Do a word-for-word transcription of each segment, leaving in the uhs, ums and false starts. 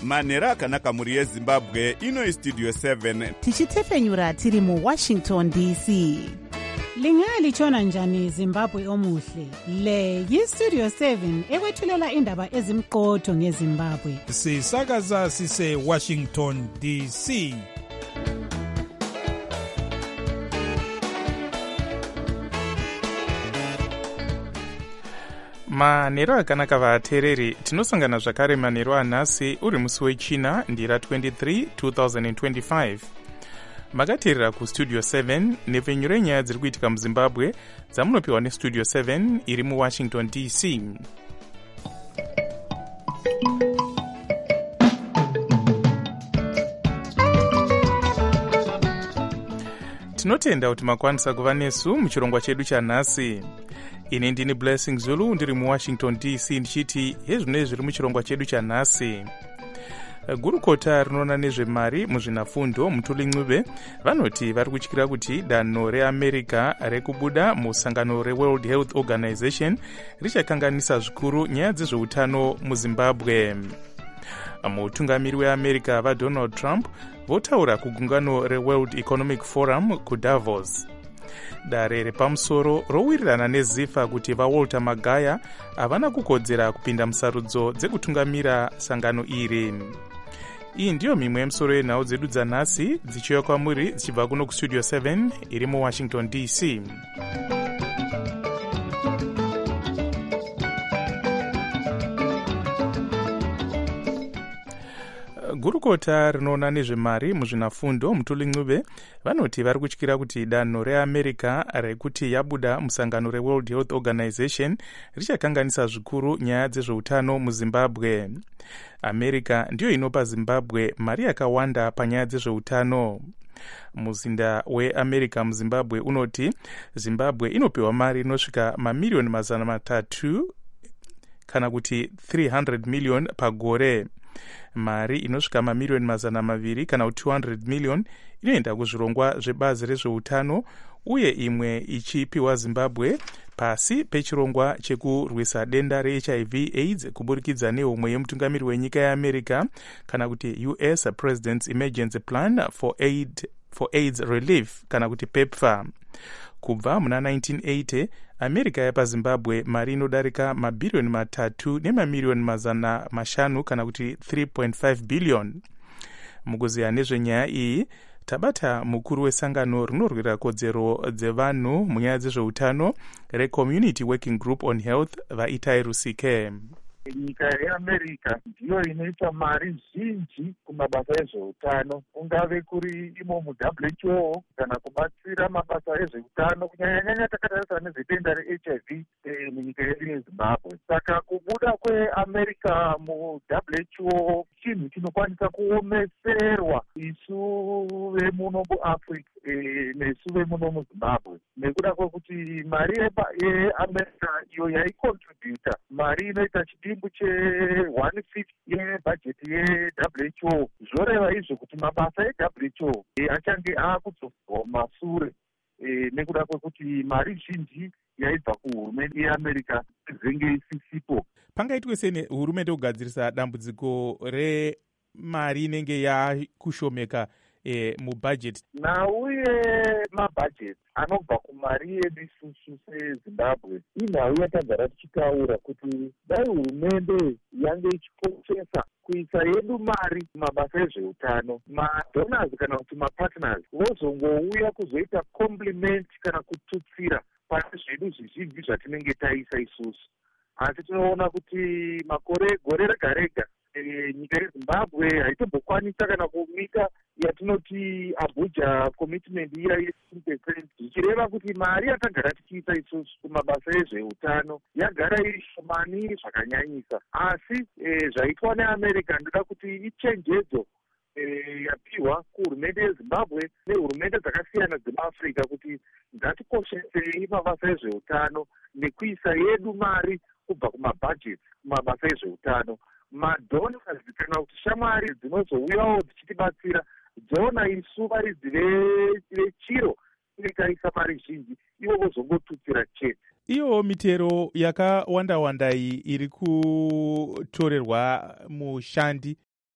manhero akanaka mhuri yezimbabwe. ino istudio seven tichitefenyura tiri muwashington D C. Lingalitshona njani Zimbabwe omuhle? Le yistudio seven ekwethulela indaba ezimqotho ngeZimbabwe. Sisakaza sise Washington D C. manhero akanaka vateereri, tinosangana zvakare manhero anhasi uri musi wechina ndira twenty-three two thousand twenty-five. makateerera kustudio seven nepfenyu renyaya dziri kuitika muzimbabwe dzamunopiwa nestudio seven iri muwashington D C. tinotenda kuti makwanisa kuva nesu muchirongwa chedu chanhasi. ine ndini Blessing Zulu ndiri muwashington D C ndichiti hezvinoi zviri muchirongwa chedu chanhasi. gurukota rinoona nezvemari muzvinafundo Mutuli Ncube vanoti vari kutyira kuti danho reamerica rekubuda musangano reworld health organization richakanganisa zvikuru nyaya dzezveutano muzimbabwe. mutungamiri weamerica vaDonald Trump votaura kugungano reworld economic forum kuDavos. dare repamusoro rowirirana nezifa kuti vaWalter Magaya havana kukodzera kupinda musarudzo dzekutungamira sangano iri. iyi ndiyo mimwe yemisoro yenhau dzedu dzanhasi dzichiuya kwamuri dzichibva kuno kustudio seven iri muwashington D C. gurukota rinoona nezvemari muzvinafundo Mutuli Ncube vanoti vari kutyira kuti danho reamerica rekuti yabuda musangano reworld health organization richakanganisa zvikuru nyaya dzezveutano muzimbabwe. america ndiyo inopa zimbabwe mari yakawanda panyaya dzezveutano. muzinda weamerica muzimbabwe unoti zimbabwe inopiwa mari inosvika mamiriyoni mazana matatu kana kuti three hundred million pagore. mari inosvika mamiriyoni mazana maviri kana kuti two hundred million inoenda kuzvirongwa zvebazi rezveutano uye imwe ichipiwa zimbabwe pasi pechirongwa chekurwisa denda reH I V AIDS kuburikidza nehomwe yemutungamiri wenyika yeamerica kana kuti U S President's Emergency Plan for, Aid, for AIDS Relief kana kuti PEPFAR. kubva muna nineteen eighty america yapa zimbabwe mari inodarika mabhiriyoni matatu nemamiriyoni mazana mashanu kana kuti three point five billion. mukuziya nezvenyaya iyi tabata mukuru wesangano rinorwira kodzero dzevanhu munyaya dzezveutano reCommunity Working Group on Health vaItai Rusike. nyika yeamerica ndiyo inoita mari zhinji kumabasa ezveutano, kungave kuri imo muW H O kana kubatsira mabasa ezveutano kunyanyanyanya takatarisa nezvedenda reH I V e, munyika yedu yezimbabwe. Saka kubuda kweamerica muW H O chinhu chinokwanisa kuomeserwa isu vemuno muAfrica e, nesu vemuno muzimbabwe, nekuda kwekuti mari yeamerica iyo yaicontributa mari inoita chidimbu che one fifty yebhajeti yeW H O. zvoreva izvo kuti mabasa eW H O e, achange aakudzoswa masure e, nekuda kwekuti mari zhinji yaibva kuhurumende yeamerica zvenge isisipo. pangaitwe sei hurumende kugadzirisa dambudziko remari inenge yakushomeka e, mubhajeti? nauye mabhajeti anobva kumari yedu isusu sezimbabwe inhau yatagara tichitaura kuti dai hurumende yange ichikoshesa kuisa yedu mari mabasa ezveutano, madonors kana kuti mapartners vozongouya kuzoita compliment kana kututsira pane zvedu zvizhinji zvatinenge taisa isusu. asi tinoona kuti makore gore rega rega e, nyika yezimbabwe haitombokwanisa kana kumita yatinoti Abuja commitment iya ye-ten percent, zvichireva kuti mari yatagara tichiita isusu kumabasa ezveutano yagara iri shomani zvakanyanyisa. asi e, zvaitwa neamerica ndoda kuti ichenjedzo e, yapiwa kuhurumende yezimbabwe nehurumende dzakasiyana dzemuafrica kuti ngatikoshesei mabasa ezveutano nekuisa yedu mari kubva kumabhajeti kumabasa ezveutano. madonors kana kuti shamwari dzinozouyawo dzichitibatsira dzoona isu varidzi vechiro tinekaisa mari zhinji, ivo vozongotutsira chete. iyo mitero yakawanda wanda iyi iri kutorerwa mushandi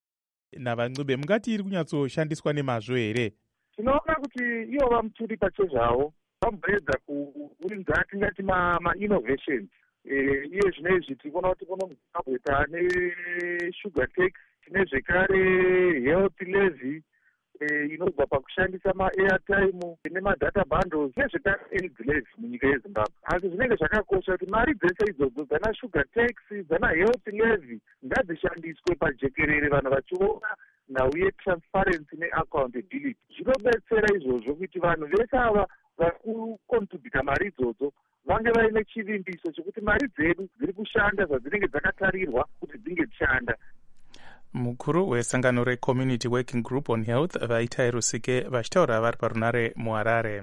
navancube mungati iri kunyatsoshandiswa nemazvo here? tinoona kuti ivo vamuturi pachezvavo vamboedza kuuridza atingati ma-innovations iye zvino izvi tikuona kuti kuno muzimbabwe taane sugar tax, tine zvekare health levy inobva pakushandisa ma-airtime nemadata bundles nezvekare aids levy munyika yezimbabwe. Asi zvinenge zvakakosha kuti mari dzese idzodzo dzana sugar tax dzana health levy ngadzishandiswe pajekerere, vanhu vachiona nauye transparency neaccountability. Zvinobetsera izvozvo kuti vanhu vese ava vari kukontributa mari idzodzo vange vaine chivimbiso chekuti mari dzedu dziri kushanda zvadzinenge dzakatarirwa kuti dzinge dzishanda. Mukuru wesangano reCommunity Working Group on Health Vaitai Rusike vachitaura vari parunare muHarare.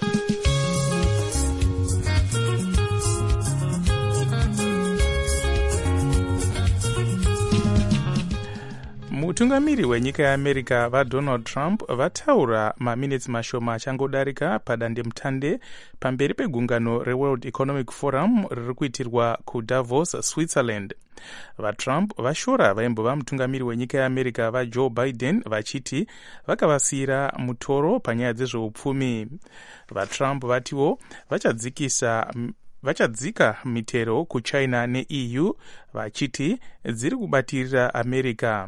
Mutungamiri wenyika yeAmerica vaDonald Trump vataura maminitsi mashoma achangodarika padandemutande pamberi pegungano reWorld Economic Forum riri kuitirwa kuDavos, Switzerland. VaTrump vashora vaimbova mutungamiri wenyika yeAmerica vaJoe Biden vachiti vakavasiyira mutoro panyaya dzezveupfumi. VaTrump vatiwo vachadzikisa vachadzika mitero kuChina neE U vachiti dziri kubatirira America.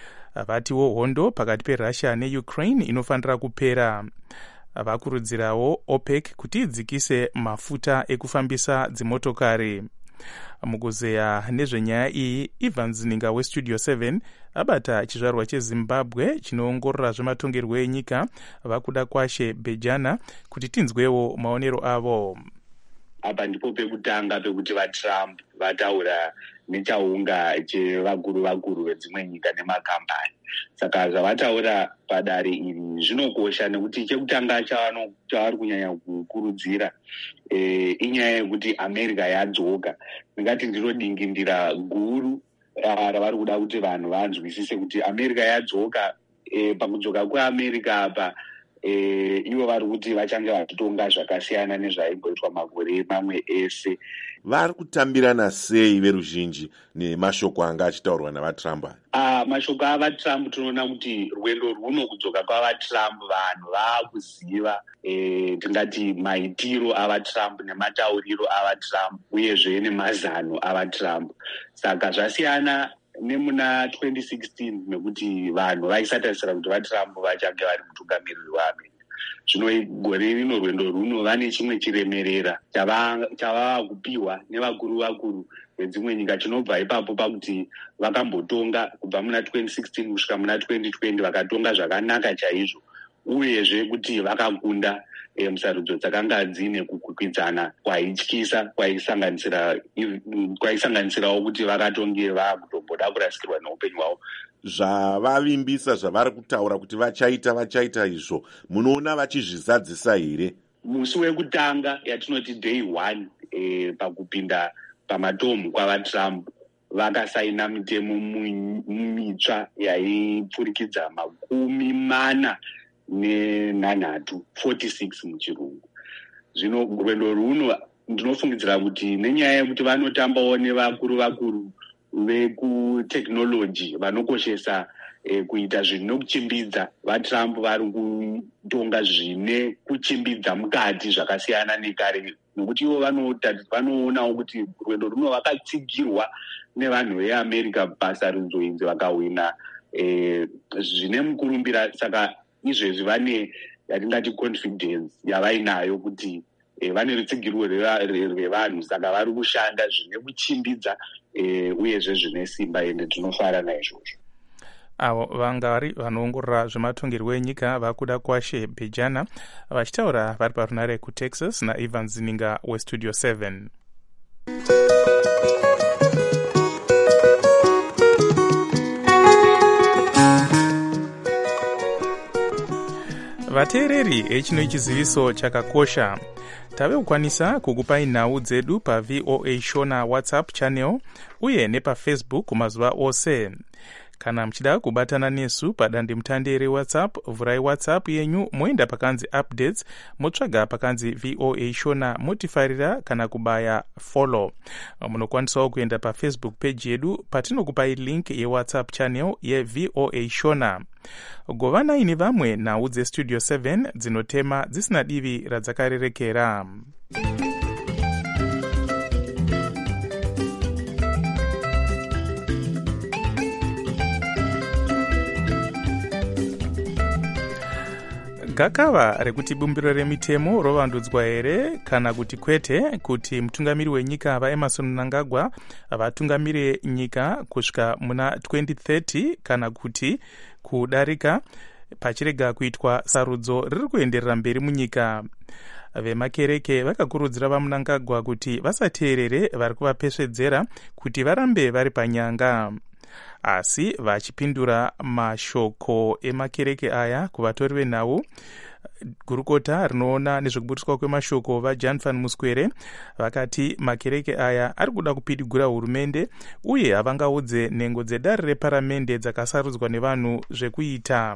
Vatiwo hondo pakati peRussia neUkraine inofanira kupera. Vakurudzirawo OPEC kuti idzikise mafuta ekufambisa dzimotokari. Mukuzeya nezvenyaya iyi, Ivan Zininga weStudio seven abata chizvarwa cheZimbabwe chinoongorora zvematongerwo enyika vakuda kwashe Bejana kuti tinzwewo maonero avo. Apa ndipo pekutanga pekuti vaTrump vataura nechaunga chevakuru vakuru vedzimwe nyika nemakambani. Saka zvavataura padare iri zvinokosha nekuti chekutanga chavari kunyanya kukurudzira e, inyaya yekuti America yadzoka. Ndingati ndiro dingindira guru ravari kuda kuti vanhu vanzwisise kuti America yadzoka. E, pakudzoka kweAmerica apa E, ivo vari kuti vachange vachitonga zvakasiyana nezvaimboitwa makore mamwe ese. Vari kutambirana sei veruzhinji nemashoko anga achitaurwa navaTrump? Ah, mashoko avaTrump tinoona kuti rwendo rwuno kudzoka kwavaTrump vanhu vaakuziva e, tingati maitiro avaTrump nematauriro avaTrump uyezve nemazano avaTrump. Saka zvasiyana nemuna twenty sixteen nekuti vanhu vaisatarisira kuti vaTrump vachange vari mutungamiriri waAmerica. Zvino gore rino rwendo runo vane chimwe chiremerera chavava kupiwa nevakuru vakuru vedzimwe nyika chinobva ipapo pakuti vakambotonga kubva muna twenty sixteen kusvika muna twenty twenty vakatonga zvakanaka chaizvo, uyezve kuti vakakunda e, musarudzo dzakanga dzine kukwikwidzana kwaityisa kwaisanganisira kwaisanganisirawo kuti vakatonge vakutomboda kurasikirwa neupenyu hwavo. Zvavavimbisa zvavari kutaura kuti vachaita vachaita izvo munoona vachizvizadzisa here? Musi wekutanga yatinoti day one e, pakupinda pamatomu kwavaTrump vakasaina mitemo mitsva yaipfurikidza makumi mana nenhanhatu forty-six muchirungu. Zvino rwendo runo ndinofungidzira kuti nenyaya yekuti vanotambawo nevakuru vakuru vekutekinoloji vanokoshesa e, kuita zvinokuchimbidza. VaTrump vari kutonga zvine kuchimbidza mukati zvakasiyana nekare, nokuti ivo vanoonawo kuti rwendo runo vakatsigirwa nevanhu veAmerica pasarudzo idzi vakahwina e, zvine mukurumbira. Saka izvezvi vane yatingati confidence yavainayo kuti e, vane rutsigirwo rwevanhu, saka vari kushanda zvine kuchimbidza e, uyezve zvine simba, ende tinofara naizvozvo. Avo vanga vari vanoongorora zvematongerwo enyika vakuda kwashe Bejana vachitaura vari parunare kuTexas naIvan Zininga weStudio seven. Vateereri echino chiziviso chakakosha. Tave kukwanisa kukupai nhau dzedu pa V O A Shona WhatsApp channel uye nepa Facebook kumazuva ose. Kana mchida kubatana nesu padande mutande reWhatsApp, vurai WhatsApp yenyu moenda pakanzi updates, motsvaga pakanzi V O A Shona, motifarira kana kubaya follow. Munokwanisawo kuenda paFacebook page yedu patinokupai link yeWhatsApp channel ye V O A Shona. Govanai nevamwe nhau dzeStudio seven dzinotema dzisina divi radzakarerekera. Gakava rekuti bumbiro remitemo rovandudzwa here kana kuti kwete kuti mutungamiri wenyika vaEmmerson Mnangagwa vatungamire nyika kusvika muna twenty thirty kana kuti kudarika pachirega kuitwa sarudzo riri kuenderera mberi munyika. Vemakereke vakakurudzira vaMnangagwa kuti vasateerere vari kuvapesvedzera kuti varambe vari panyanga. Asi vachipindura mashoko emakereke aya kuvatori venhau, gurukota rinoona nezvekuburiswa kwemashoko vaJan van Muskwere vakati makereke aya ari kuda kupidigura hurumende uye havangaudze nhengo dzedare reparamende dzakasarudzwa nevanhu zvekuita.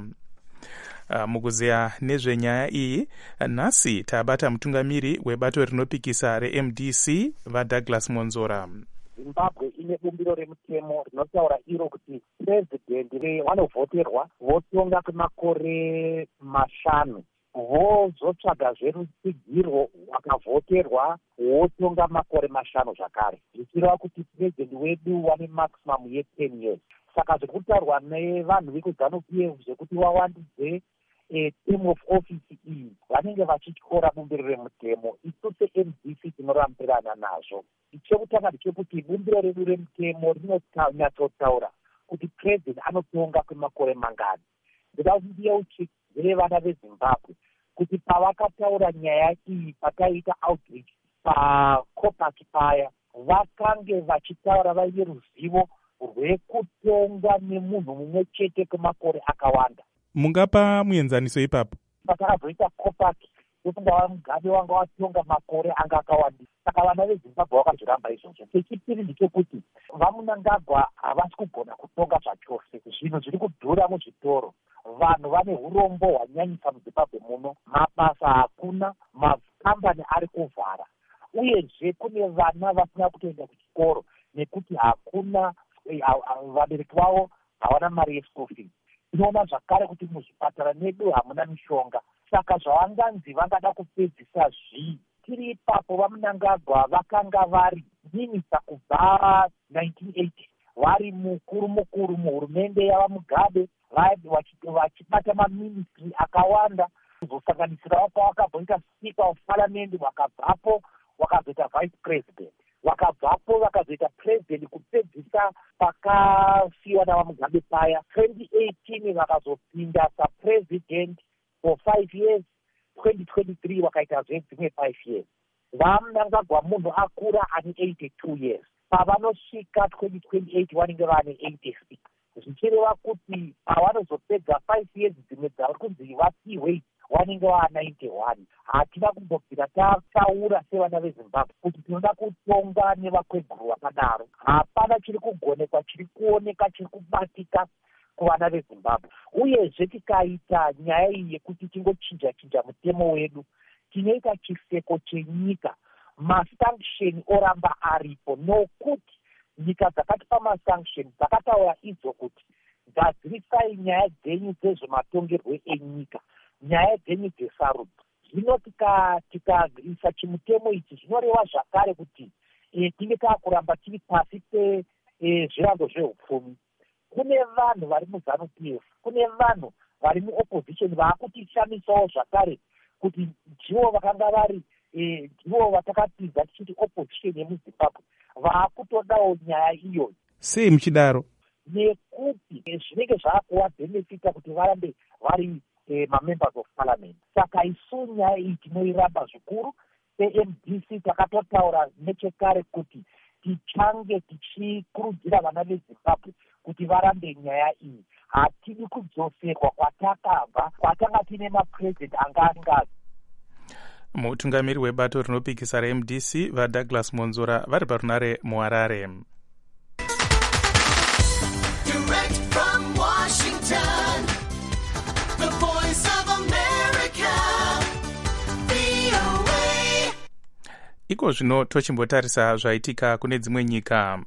Uh, mukuzeya nezvenyaya iyi nhasi tabata mutungamiri webato rinopikisa reM D C vaDouglas Monzora. Zimbabwe ine bumbiro remutemo rinotaura iro kuti purezidendi vanovhoterwa votonga kwemakore mashanu, vozotsvagazve rutsigiro wakavhoterwa wotonga makore mashanu zvakare, zvichireva kuti purezidendi wedu wane maximum ye10 years. Saka zviri kutaurwa nevanhu vekuZANU P F zvekuti wawandidze a term of office iyi vanenge vachityora bumbiro remutemo. Isu seM D C tinorambirirana nazvo. Chekutanga ndechekuti bumbiro redu remutemo rinonyatsotaura kuti president anotonga kwemakore mangani. Ndida kuti ndiyeuchidzire vana veZimbabwe kuti pavakataura nyaya iyi pakaita outreach paCopac paya, vakange vachitaura vaine ruzivo rwekutonga nemunhu mumwe chete kwemakore akawanda. Mungapa muenzaniso ipapo? Patakazoita Copac yokunga Mugabe wanga watonga makore anga akawandisa. Saka vana veZimbabwe vakazviramba izvozvo. Chechipiri ndechekuti vaMnangagwa havasi kugona kutonga zvachose. Zvinhu zviri kudhura muzvitoro, vanhu vane urombo hwanyanyisa muZimbabwe muno, mabasa hakuna, makambani ari kuvhara, uyezve kune vana vasina kutoenda kuchikoro nekuti hakuna vabereki vavo havana mari yeschool fees. Tinoona zvakare kuti muzvipatara medu hamuna mishonga. Saka zvavanganzi vangada kupedzisa zvii. Tiri ipapo vaMnangagwa vakanga vari minista kubva nineteen eighty, vari mukuru mukuru muhurumende yavaMugabe, vachibata maministry akawanda, kuzosanganisira wapo wakabvoita speaker of parliament, wakabvapo wakazoita vice president, wakabvapo wakazoita president kupedzisa pakasiyiwa navaMugabe paya. twenty eighteen vakazopinda sapresident for five years, twenty twenty-three wakaita zvedzimwe five years. vaMnangagwa munhu akura ane eighty-two years, pavanosvika twenty twenty-eight vanenge vane eighty-six, zvichireva kuti pavanozopedza five years dzimwe dzavari kunzi vasiwe vanenge vaa ninety-one. Hatina kumbobvira tataura sevana veZimbabwe kuti tinoda kutonga nevakweguru vakadaro. Hapana chiri kugonekwa, chiri kuoneka, chiri kubatika kuvana veZimbabwe. Uyezve tikaita nyaya iyi yekuti tingochinja chinja mutemo wedu, tinoita chiseko chenyika. Masanction oramba aripo, nokuti nyika dzakatipa masanction dzakataura idzo kuti gadzirisai nyaya dzenyu dzezvematongerwo enyika, nyaya dzenyu dzesarudzo. Zvino tikaisa chimutemo ichi zvinoreva zvakare kuti e, tinge taakuramba tiri pasi pezvirango zveupfumi. Kune vanhu vari muZANU P F, kune vanhu vari muopposition vaakutishamisawo zvakare kuti ndivo vakanga vari ndivo vatakatiza tichiti opposition yemuZimbabwe vaakutodawo nyaya iyoyo. Sei muchidaro? Nekuti zvinenge zvaakuvabenefita kuti varambe vari eh, mamembers of parliament. Saka isu nyaya iyi tinoiramba zvikuru. seM D C takatotaura nechekare kuti tichange tichikurudzira vana veZimbabwe kuti varambe nyaya iyi. Hatidi kudzoserwa kwatakabva, kwatanga tine mapresident anga asingazi. Mutungamiri webato rinopikisa reM D C vaDouglas Monzora vari parunare muHarare. Direct from iko zvino tochimbotarisa zvaitika kune dzimwe nyika.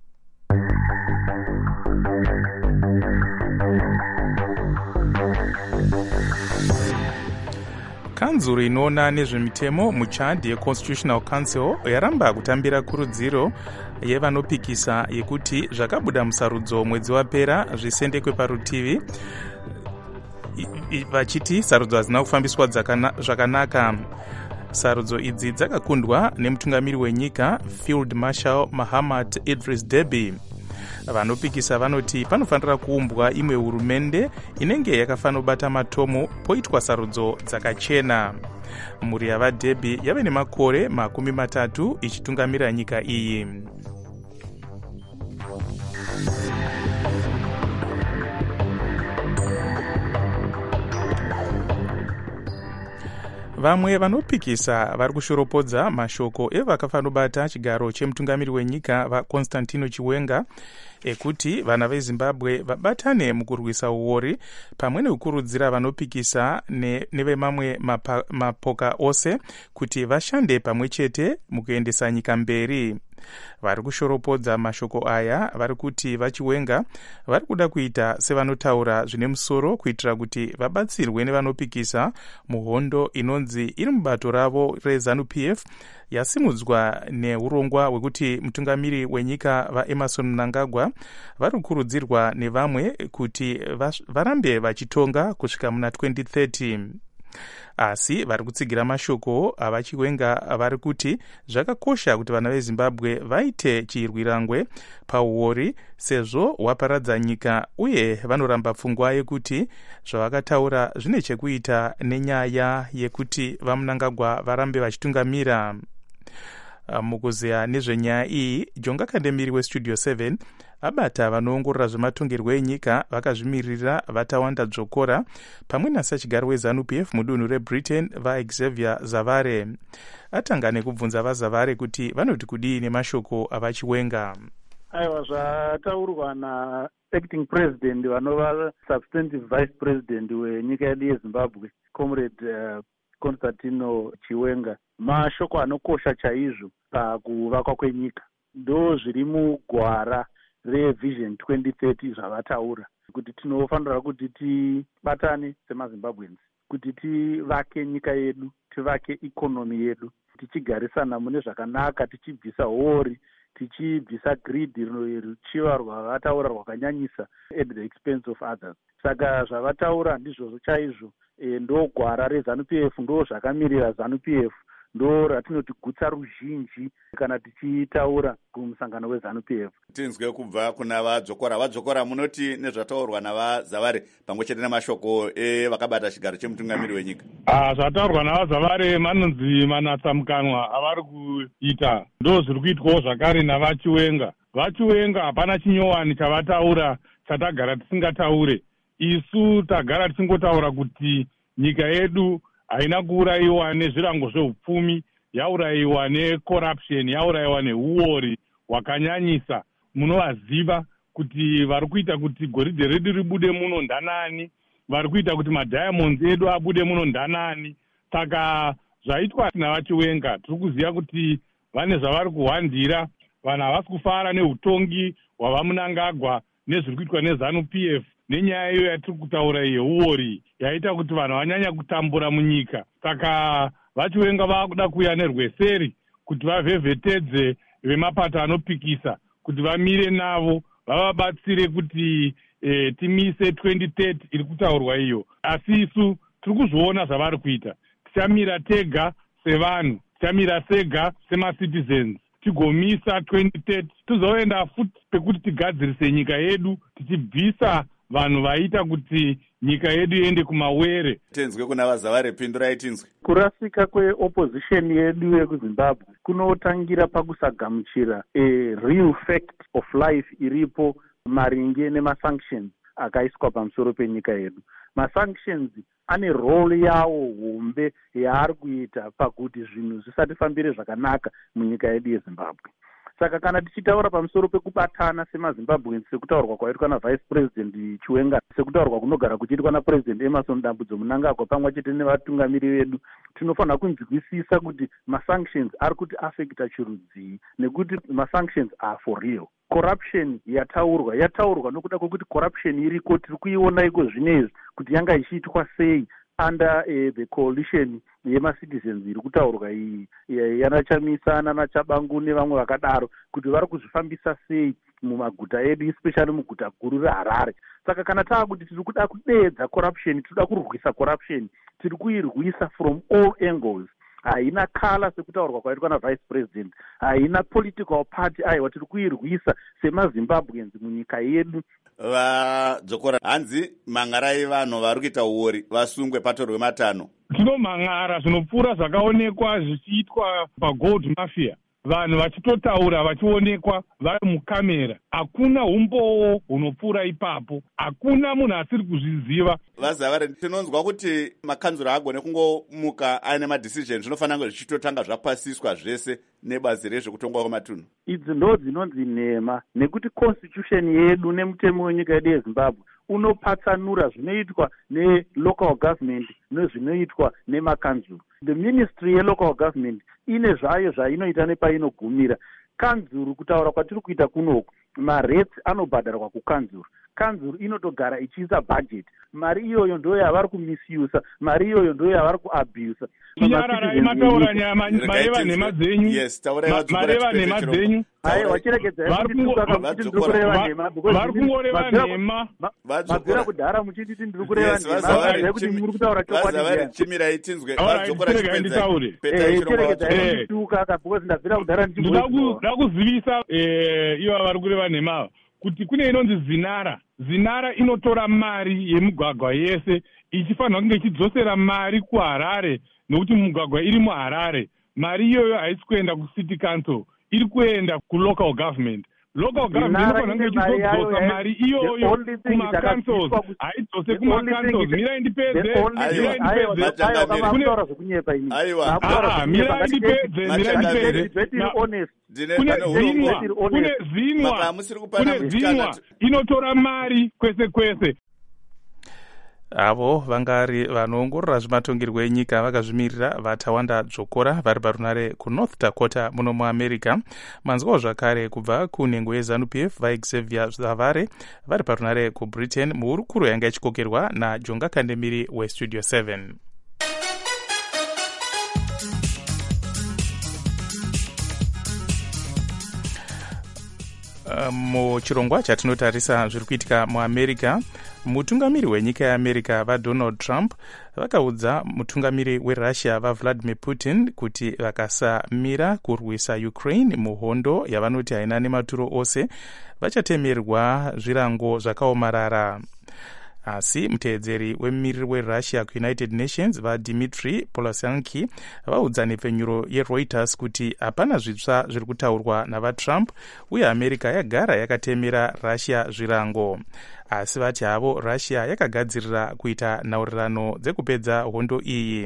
Kanzuru inoona nezvemitemo muchad yeConstitutional Council yaramba kutambira kurudziro yevanopikisa yekuti zvakabuda musarudzo mwedzi wapera zvisendekwe parutivi, vachiti sarudzo hadzina kufambiswa zvakanaka. Sarudzo idzi dzakakundwa nemutungamiri wenyika Field Marshal Mahamat Idris Deby. Vanopikisa vanoti panofanira kuumbwa imwe hurumende inenge yakafanira bata matomo poitwa sarudzo dzakachena. Mhuri yavaDeby yave nemakore makumi matatu ichitungamira nyika iyi. Vamwe vanopikisa vari kushoropodza mashoko evakafanobata chigaro chemutungamiri wenyika vaConstantino Chiwenga ekuti vana veZimbabwe vabatane mukurwisa uori, pamwe nekukurudzira vanopikisa nevemamwe mapa, mapoka ose kuti vashande pamwe chete mukuendesa nyika mberi. Vari kushoropodza mashoko aya vari kuti vaChiwenga vari kuda kuita sevanotaura zvine musoro kuitira kuti vabatsirwe nevanopikisa muhondo inonzi iri mubato ravo reZANU P F yasimudzwa neurongwa hwekuti mutungamiri wenyika vaEmerson Mnangagwa vari kukurudzirwa nevamwe kuti varambe vachitonga kusvika muna twenty thirty. Asi vari kutsigira mashoko avaChiwenga vari kuti zvakakosha kuti vana veZimbabwe vaite chirwirangwe pauori sezvo waparadza nyika, uye vanoramba pfungwa yekuti zvavakataura zvine chekuita nenyaya yekuti vaMnangagwa varambe vachitungamira. Mukuzeya nezvenyaya iyi, Jonga Kandemiri weStudio seven abata vanoongorora zvematongerwo enyika vakazvimirira vatawanda dzvokora pamwe nasachigaro weZANU P F mudunhu reBritain vaXavier Zavare. Atanga nekubvunza vaZavare kuti vanoti kudii nemashoko avaChiwenga. Aiwa, zvataurwa naacting president vanova substantive vice president wenyika yedu yeZimbabwe comrade uh, Constantino Chiwenga mashoko anokosha chaizvo pakuvakwa kwenyika. Ndo zviri mugwara revision twenty thirty zvavataura kuti tinofanira kuti tibatane semaZimbabweans, kuti tivake nyika yedu, tivake ikonomi yedu, tichigarisana mune zvakanaka, tichibvisa hori, tichibvisa greed ruchiva rwavataura rwakanyanyisa at the expense of others. Saka zvavataura ndizvo chaizvo. E, ndo gwara reZANU P F, ndo zvakamirira ZANU P F, ndo ratinoti gutsa ruzhinji kana tichitaura kumusangano weZANU P F. Tinzwe kubva kuna vadzokora. Vadzokora munoti nezvataurwa navaZavare pamwe chete namashoko evakabata chigaro chemutungamiri wenyika. Ah, zvataurwa navaZavare manonzi manatsamukanwa avari kuita ndo zviri kuitwawo zvakare navaChiwenga. VaChiwenga hapana chinyowani chavataura chatagara tisingataure. Isu tagara tisingotaura kuti nyika yedu haina kuurayiwa nezvirango zveupfumi, yaurayiwa necorruption, yaurayiwa neuori hwakanyanyisa. Munovaziva kuti vari kuita kuti goridhe redu ribude muno ndanani, vari kuita kuti madiamonds edu abude muno ndanani. Saka zvaitwa navaChiwenga tiri kuziva kuti vane zvavari kuhwandira. Vanhu havasi kufara neutongi hwavaMnangagwa nezviri kuitwa neZANU P F nenyaya iyo yatiri kutaura yeuori yaita kuti vanhu vanyanya kutambura munyika. Saka vaChiwenga vakuda kuuya nerweseri kuti vavhevhetedze vemapato anopikisa kuti vamire navo vavabatsire kuti e, timise twenty thirty iri kutaurwa iyo. Asi isu tiri kuzviona zvavari kuita. Tichamira tega sevanhu, tichamira sega semacitizens, tigomisa twenty thirty tizoenda futi pekuti tigadzirise nyika yedu tichibvisa vanhu vaita kuti nyika yedu iende kumawere. Tenzwe kuna vaZavare, pindurai tinzwe. Kurasika kweopposition yedu yekuZimbabwe kunotangira pakusagamuchira a real fact of life iripo maringe nemasanctions akaiswa pamusoro penyika yedu. Masanctions ane role yawo hombe yaari kuita pakuti zvinhu zvisatifambire zvakanaka munyika yedu yeZimbabwe. saka kana tichitaura pamusoro pekubatana semazimbabweans sekutaurwa kwaitwa navice president Chiwenga, sekutaurwa kunogara kuchiitwa napresident Emerson Dambudzo Mnangagwa pamwe chete nevatungamiri vedu, tinofanira kunzwisisa kuti masanctions ari kuti affecta chirudzii, nekuti masanctions are for real. Corruption yataurwa yataurwa nokuda kwekuti corruption iriko, tiri kuiona iko zvinezvi kuti yanga ichiitwa sei under uh, the coalition yemacitizens iri kutaurwa iyi yana Chamisa nana Chabangu nevamwe vakadaro, kuti vari kuzvifambisa sei mumaguta edu, especially muguta guru reHarare. Saka kana taa kuti tiri kuda kudeedza corruption, tiri kuda kurwisa corruption, tiri kuirwisa from all angles. Haina kala sekutaurwa kwaitwa navice president, haina political party, aiwa tiri kuirwisa semazimbabweans munyika yedu. Vadzokora hanzi mangarai vanhu vari kuita uori vasungwe patorwe matano. Tinomangara zvinopfuura zvakaonekwa zvichiitwa pagold mafia, vanhu vachitotaura vachionekwa vari mukamera. Hakuna umbowo hunopfuura ipapo, hakuna munhu asiri kuzviziva. Vazavari, tinonzwa kuti makanzura agone kungomuka aine madecision zvinofanira kunge zvichitotanga zvapasiswa zvese nebazi rezvekutongwa kwematunhu. Idzi ndo dzinonzi nhema, nekuti constitution yedu nemutemo wenyika yedu yeZimbabwe unopatsanura zvinoitwa nelocal government nezvinoitwa nemakanzuru. The ministry yelocal government ine zvayo zvainoita nepainogumira. Kanzuru, kutaura kwatiri kuita kunoku, marets anobhadharwa kukanzuru. Kanzuru inotogara ichiisa budget. Mari iyoyo ndo yavari kumisusa, mari iyoyo ndo yavari kuabuse. Tinyarara imataura nyama mareva nhema dzenyu. Yes, taura mareva nhema dzenyu. Hai, wachiregedza kuti ndikutsaka kuti ndiri kureva nhema. Vari kungoreva nhema. Mabvira kudhara muchiti ndiri kureva nhema. Kuti muri kutaura chokwadi. Vazavari chimira itinzwe. Vadzokora chipedza. Eh, chiregedza ndituka kapfuko ndabvira kudhara ndichibvira. Ndida kuzivisa iva vari kureva nhema kuti kune inonzi zinara. Zinara inotora mari yemugwagwa yese ichifanira kunge ichidzosera mari kuHarare, nokuti mugwagwa iri muHarare. Mari iyoyo haisi kuenda kucity council, iri kuenda kulocal government. Local government inofanira kunge ichizodzosa mari iyoyo kumacouncils, haidzose kumacouncils. Mira indipedze, mira indipedze. Aiwa. Ah, mira indipedze, mira indipedze. Kune zinwa, kune zinwa, kune zinwa inotora mari kwese kwese. Avo vangari vanoongorora zvematongerwo enyika vakazvimirira vatawanda dzvokora vari parunare kunorth Dakota muno muamerica. Manzwawo zvakare kubva kunhengo yeZANU-P F vaXavier Zavare vari parunare kuBritain muhurukuro yanga ichikokerwa naJonga Kandemiri weStudio seven. Muchirongwa chatinotarisa zviri kuitika muamerica, mutungamiri wenyika yeamerica vaDonald Trump vakaudza mutungamiri weRussia vaVladimir Putin kuti vakasamira kurwisa Ukraine muhondo yavanoti haina nematuro ose vachatemerwa zvirango zvakaomarara. Asi muteedzeri wemumiriri weRussia kuUnited Nations vaDmitry Polasanki vaudza nepfenyuro yeReuters kuti hapana zvitsva zviri kutaurwa navaTrump uye America yagara yakatemera Russia zvirango. Asi vati havo Russia yakagadzirira kuita nhaurirano dzekupedza hondo iyi.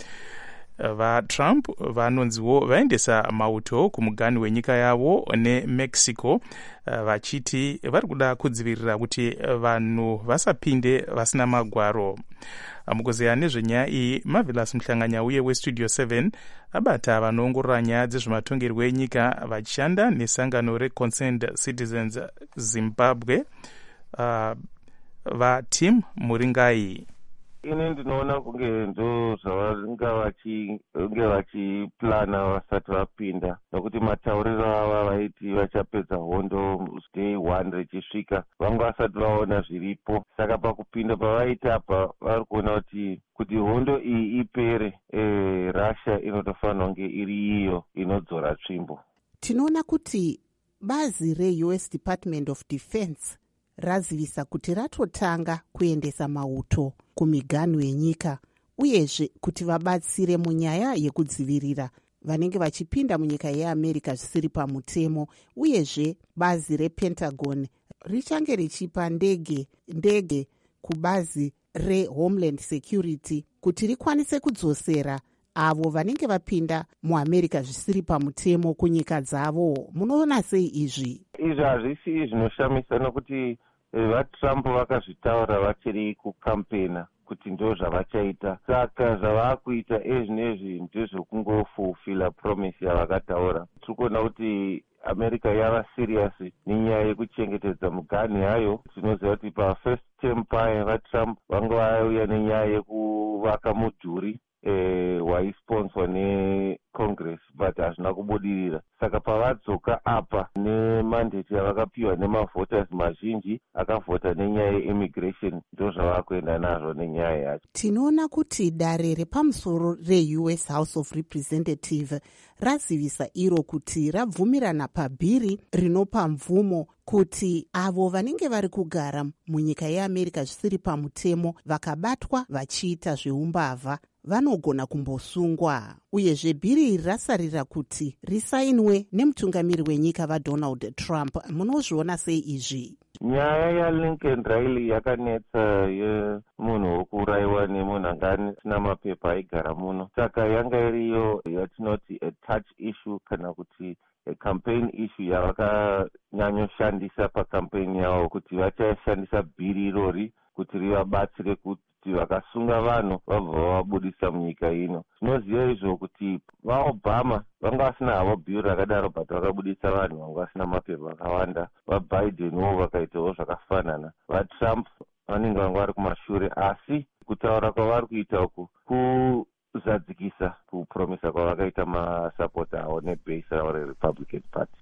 VaTrump vanonziwo vaendesa mauto kumuganhu wenyika yavo neMexico vachiti vari kuda kudzivirira kuti vanhu vasapinde vasina magwaro. Mukuzeya nezvenyaya iyi, Marvelous Muhlanganya uye weStudio seven abata vanoongorora nyaya dzezvematongerwo enyika vachishanda nesangano reConcerned Citizens Zimbabwe. Uh, vaTim Muringai. Ini ndinoona kunge ndo zvavange vachinge vachiplana vasati vapinda, nokuti matauriro ava vaiti vachapedza hondo day one richisvika vanga vasati vaona zviripo. Saka pakupinda pavaita apa vari kuona kuti kuti hondo iyi ipere, e, Russia inotofanira kunge iri iyo inodzora tsvimbo. Tinoona kuti bazi reU S Department of Defense razivisa kuti ratotanga kuendesa mauto kumiganhu yenyika, uyezve kuti vabatsire munyaya yekudzivirira vanenge vachipinda munyika yeAmerica zvisiri pamutemo. Uyezve bazi rePentagon richange richipa ndege ndege kubazi reHomeland Security kuti rikwanise kudzosera avo vanenge vapinda muamerica zvisiri pamutemo kunyika dzavo. Munoona sei izvi? Izvi hazvisi zvinoshamisa nokuti vatrump vakazvitaura vachiri kukampena kuti ndo zvavachaita. Saka zvavakuita ezvinezvi ndezvokungofulfilla promise yavakataura. Tiri kuona kuti America yava serious nenyaya yekuchengetedza muganhu yayo. Tinoziva kuti pafirst term paye vatrump vanga vauya nenyaya yekuvaka mudhuri eh, waisponswa necongress but hazvina kubudirira. Saka pavadzoka apa nemandate yavakapiwa nemavhoters mazhinji akavhota nenyaya yeimmigration, ndo zvavakuenda nazvo nenyaya yacho. Tinoona kuti dare repamusoro re-U S House of Representative razivisa iro kuti rabvumirana pabhiri rinopa mvumo kuti avo vanenge vari kugara munyika yeAmerica zvisiri pamutemo vakabatwa vachiita zveumbavha vanogona kumbosungwa. Uyezve bhiri iri rasarira kuti risainwe nemutungamiri wenyika vaDonald Trump. Munozviona sei izvi? Nyaya yaLincoln Riley yakanetsa yemunhu wokuraiwa nemunhu anga asina mapepa aigara muno. Saka yanga iriyo yatinoti a touch issue kana kuti a campaign issue yavakanyanyoshandisa pakampeni yavo kuti vachashandisa bhiri irori kuti rivabatsire kuti vakasunga vanhu vabva vavabudisa munyika ino. Tinoziva izvo kuti vaObama vanga vasina havo bhiri rakadaro but vakabudisa vanhu vanga vasina mapepa akawanda. VaBidenwo vakaitawo zvakafanana. VaTrump vanenge vanga vari kumashure, asi kutaura kwavari kuita uku kuzadzikisa kupromisa kwavakaita masapota avo nebase ravo reRepublican Party.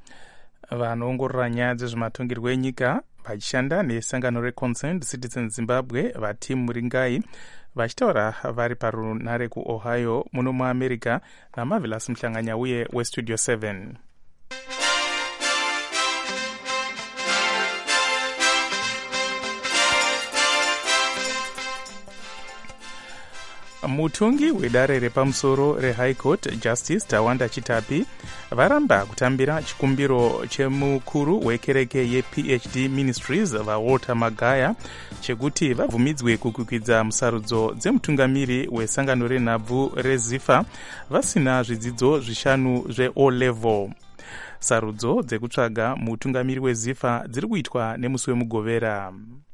Vanoongorora nyaya dzezvematongero enyika vachishanda nesangano reConcerned Citizens Zimbabwe vaTim Muringai vachitaura vari parunhare kuOhio muno muAmerica naMarvelous Mhlanganya uye weStudio seven. Mutongi wedare repamusoro reHigh Court Justice Tawanda Chitapi varamba kutambira chikumbiro chemukuru wekereke yePhD Ministries vaWalter Magaya chekuti vabvumidzwe kukwikidza musarudzo dzemutungamiri wesangano renhabvu reZIFA vasina zvidzidzo zvishanu zveO level. Sarudzo dzekutsvaga mutungamiri weZIFA dziri kuitwa nemusi wemugovera.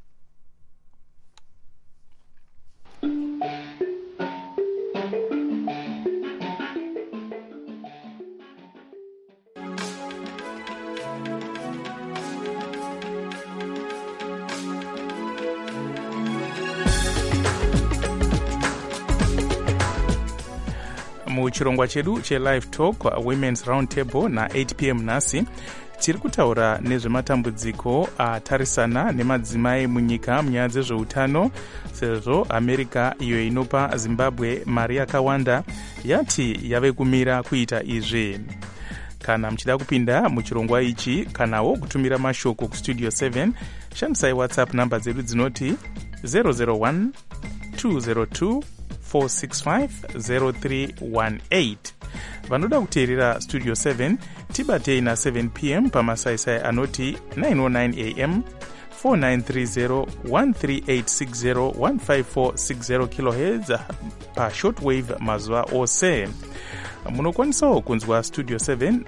Muchirongwa chedu cheLive Talk Women's Roundtable na eight p m nhasi tiri kutaura nezvematambudziko atarisana nemadzimai munyika munyaya dzezveutano, sezvo America iyo inopa Zimbabwe mari yakawanda yati yave kumira kuita izvi. Kana muchida kupinda muchirongwa ichi kanawo kutumira mashoko kuStudio seven, shandisai WhatsApp namba dzedu dzinoti zero zero one two zero two four six five zero three one eight. Vanoda kuteerera Studio seven tibatei na seven p m pamasaisai anoti nine oh nine a m four nine three zero one three eight six zero one five four six zero kilohertz pa shortwave mazuva ose. Munokwanisawo kunzwa Studio seven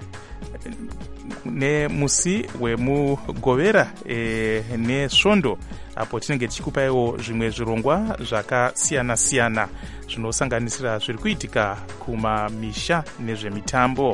nemusi wemugovera e, nesvondo apo tinenge tichikupaiwo zvimwe zvirongwa zvakasiyana-siyana zvinosanganisira zviri kuitika kumamisha nezvemitambo.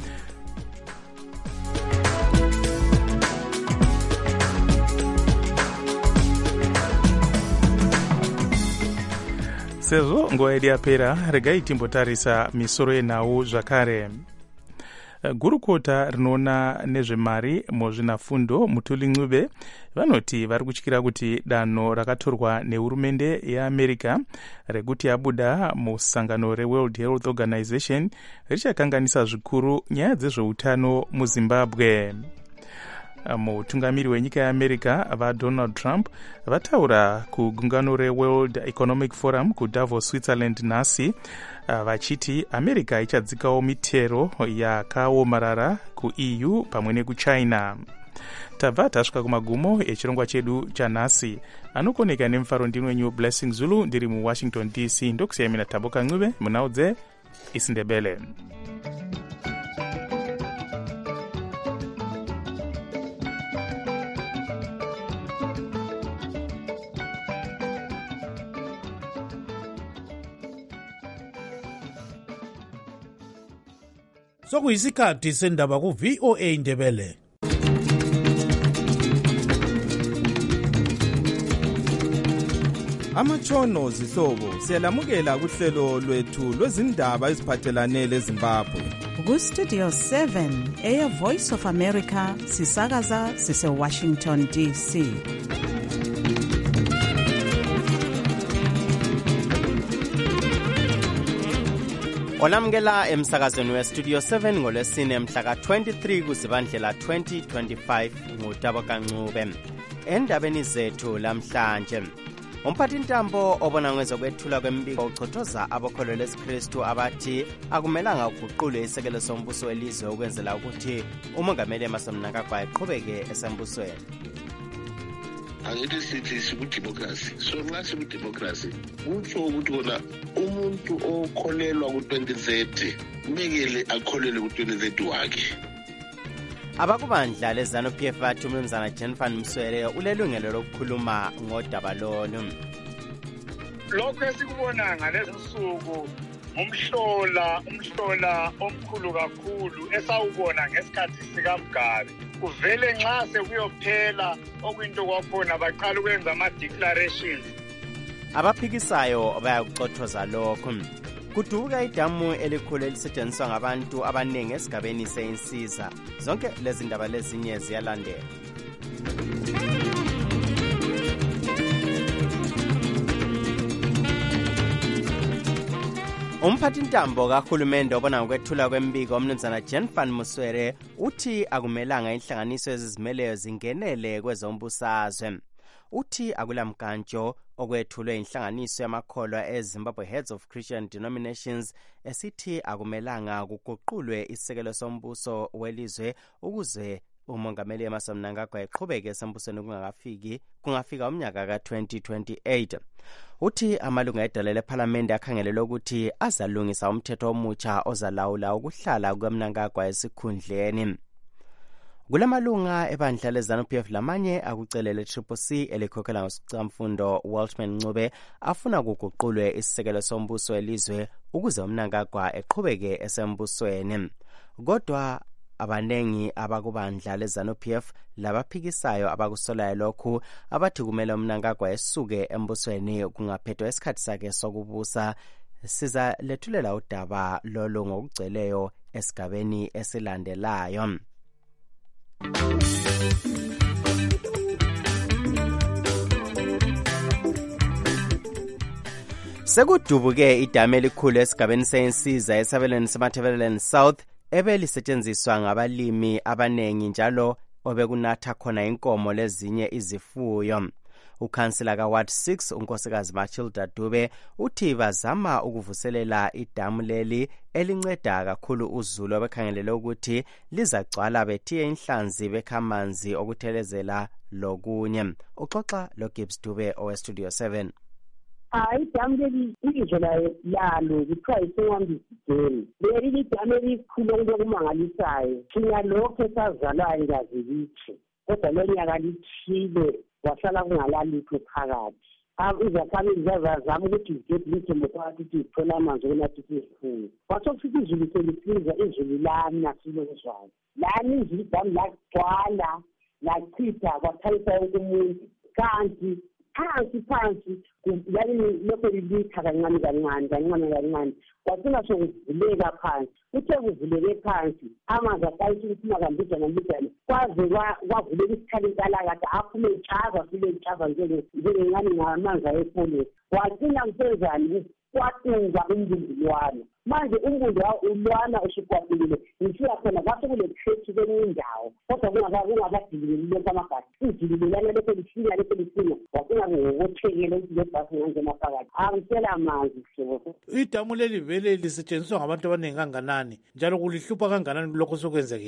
Sezvo nguva yedu yapera, regai timbotarisa misoro yenhau zvakare. Gurukota rinoona nezvemari muzvinafundo Mutuli Ncube vanoti vari kutyira kuti danho rakatorwa nehurumende yeAmerica rekuti yabuda musangano reWorld Health Organization richakanganisa zvikuru nyaya dzezveutano muZimbabwe. Mutungamiri wenyika yeAmerica vaDonald Trump vataura kugungano reWorld Economic Forum kuDavos, Switzerland nhasi vachiti America ichadzikawo mitero yakaomarara kuE U pamwe nekuChina. tabva tasvika kumagumo echirongwa chedu chanhasi. Anokoneka nemufaro ndini wenyu Blessing Zulu, ndiri muWashington D C. Ndokusiyai mina Thabo Kancube munhau dzeIsiNdebele. Sokuyisikhathi sendaba ku V O A Ndebele. Amatshono zihlobo siyalamukela kuhlelo lwethu lwezindaba eziphathelane leZimbabwe. Ku Studio seven eya Voice of America sisakaza sise Washington D C. Olamukela emsakazweni we Studio seven ngolwesine mhla ka twenty-three kuZibandlela twenty twenty-five nguThabo Kancube. Endabeni zethu lamhlanje, umphathintambo obona ngezokwethula kwembiko uchothoza abakholwa lesikristu abathi akumelanga kuguqulwe isekelo sombuso welizwe ukwenzela ukuthi umongameli Emmerson Mnangagwa aqhubeke esembusweni. Angithi sithi sikudemocracy. So nxa sikudemocracy kutsho ukuthi kona umuntu okholelwa ku twenty thirty kumele akholelwe ku twenty thirty wakhe. Abakubandla leZANU P F bathi uMnumzana Jennifer Mswele ulelungelo lokukhuluma ngodaba lolu. Lokho esikubona ngalezi nsuku umhlola umhlola omkhulu kakhulu esawubona ngesikhathi sikaMgabe. Kuvele nxa sekuyophela okuyinto kwakhona baqala ukwenza ama declarations. Abaphikisayo bayakucothoza lokho. Kuduka idamu elikhulu elisetshenziswa ngabantu abaningi esigabeni seyinsiza. Zonke lezi ndaba lezinye ziyalandela. Umphathintambo kahulumende obona ngokwethula kwembiko uMnumzana Jennifer Mswele uthi akumelanga inhlanganiso ezizimeleyo zingenele kwezombusazwe. Uthi akulamkantsho okwethulwe inhlanganiso yamakholwa eZimbabwe Heads of Christian Denominations esithi akumelanga kuguqulwe isekelo sombuso welizwe ukuze umongameli Emmerson Mnangagwa eqhubeke esembusweni kungakafiki kungafika umnyaka ka twenty twenty-eight. Uthi amalunga edala leParliament akhangelelwe ukuthi azalungisa umthetho omutsha ozalawula ukuhlala kuMnangagwa esikhundleni. Kulamalunga ebandla leZANU P F lamanye akucelele Triple C elikhokhela ngosicamfundo Waltman Ncube afuna kuguqulwe isisekelo sombuso welizwe ukuze uMnangagwa eqhubeke esembusweni. Kodwa abanengi abakubandla leZANU P F labaphikisayo abakusolayo lokhu abathi kumele uMnangagwa esuke embusweni kungaphethwa isikhathi sakhe sokubusa. Siza lethulela udaba lolo ngokugcweleyo esigabeni esilandelayo. Sekudubuke idamu elikhulu esigabeni seyinsiza esabelweni semathebeleni South ebelisetshenziswa ngabalimi abanengi njalo obekunatha khona inkomo lezinye izifuyo. Ukhansila ka Ward six unkosikazi Matilda Dube uthi bazama ukuvuselela idamu leli elinceda kakhulu uZulu bekhangelele ukuthi lizacwala bethiye inhlanzi bekhamanzi okuthelezela lokunye. Uxoxa lo Gibbs Dube owe Studio seven. Hayi damu leli indlela yalo kuthiwa isewambiseni. Leli idamu elikhulu okumangalisayo. Thina lokho esazalwayo ngazi lithi. Kodwa lonyaka lithile wasala kungalalutho phakathi. Izakhamizi zazama ukuthi zigede litho ngokwakho ukuthi zithola amanzi okunathi isifuyo. Kwasokufika izulu selisiza izulu lana silozwayo. Lani izulu idamu lagcwala lachitha kwathalisa wonke umuntu kanti phansi phansi yani lokho lilitha kancane kancane kancane kancane kwasina sokuvuleka phansi. Kuthe kuvuleke phansi amanzi aqalisa ukuphuma kambijana mbijana kwaze kwavuleka isikhali inkalakade aphume itshaza file itshaza njengengani ngamanzi ayefoleni. Wagcina kusenzani kwatunga umbundulwana. Manje umbundulwana ulwana usukwatulile ngisiya khona kwathi kule khethi kwenye indawo kodwa kungakadilili lonke amabhasi idililelana lokho lifika lokho lifika wagcina ngokuthekela ukuthi le bhasi ngangena phakathi angisela amanzi kuhlobo. Idamu leli vele lisetshenziswa ngabantu abaningi kanganani njalo kulihlupha kanganani lokho sokwenzekile?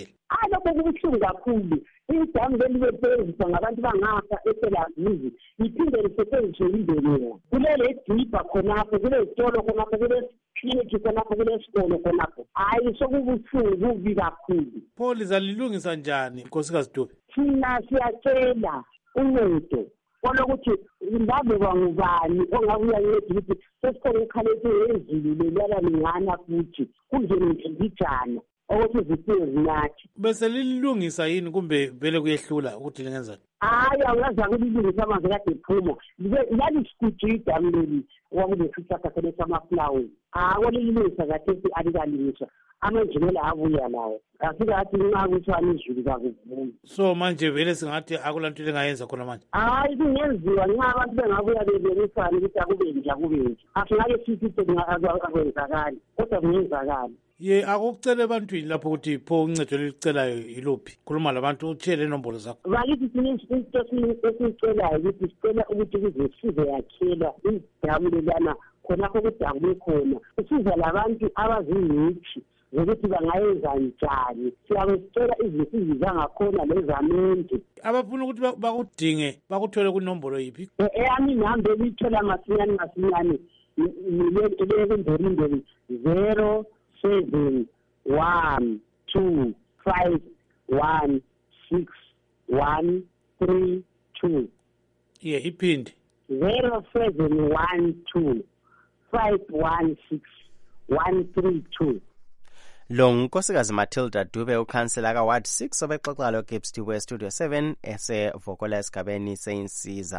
lokho kubuhlungu kakhulu. Idamu leli lisetshenziswa ngabantu bangapha eSelavuzi liphinde lisetshenziswe yimbelela. Kulele dibha khonapho, kule sitolo khonapho, kule klinikhi khonapho, kule sikolo khonapho. Hayi sokubuhlungu kubi kakhulu. Pho lizalilungisa njani Nkosikazi Dube? Thina siyacela uncedo olokuthi ngabe bangubani ongabuya ngedwa ukuthi sesikhona ukhaletse ezulu lelala lingana futhi kungene njijana ukuthi ziphiwe zinathi. Bese lilungisa yini kumbe vele kuyehlula ukuthi lingenzani? Hayi awuyaza kulilungisa amanzi kade ephuma. Lalisikujida idamu leli owakulesihlahla sele samaflawuzi. Hayi lilungisa kathesi alikalungiswa. Amanjinela abuya lawo. Asikathi nxa kuthiwa izulu kakuvumi. So manje vele singathi akulanto lengayenza khona manje. Hayi kungenziwa nxa abantu bengabuya bebenisana ukuthi akube nje akube nje. Asingake sithi akwenzakali kodwa kungenzakala. Ye akucela ebantwini lapho ukuthi pho uncedo lelicelayo yiluphi? Khuluma labantu utshele inombolo zakho. Bakithi sininto esicelayo ukuthi sicela ukuthi kuze size yakhelwa idamu lelana khonapho kudamu khona. Usiza labantu abazingcithi ukuthi bangayenza njani. Siyabe sicela izinsizi zangakhona lezamente. Abafuna ukuthi bakudinge bakuthole kunombolo yiphi? Eyami ngihambe lithola masinyane masinyane lekunderinderi zero seven one two five one six one three two. Yeah, iphindi. Zero seven one two five one six one three two. Lo Nkosikazi Matilda Dube ukhansela ka Ward six obexoxa lo Gibbs Dube Studio seven esevokola esigabeni seyinsiza.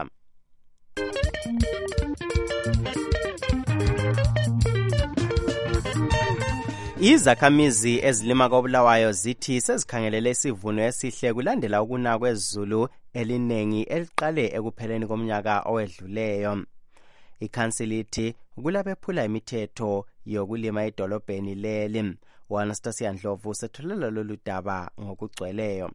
Izakhamizi ezilima koBulawayo zithi sezikhangelele isivuno esihle kulandela ukuna kwezulu elinengi eliqale ekupheleni komnyaka owedluleyo. Ikhansili ithi kulabephula imithetho yokulima edolobheni leli. Anastasia Ndlovu sethulela lolu daba ngokugcweleyo.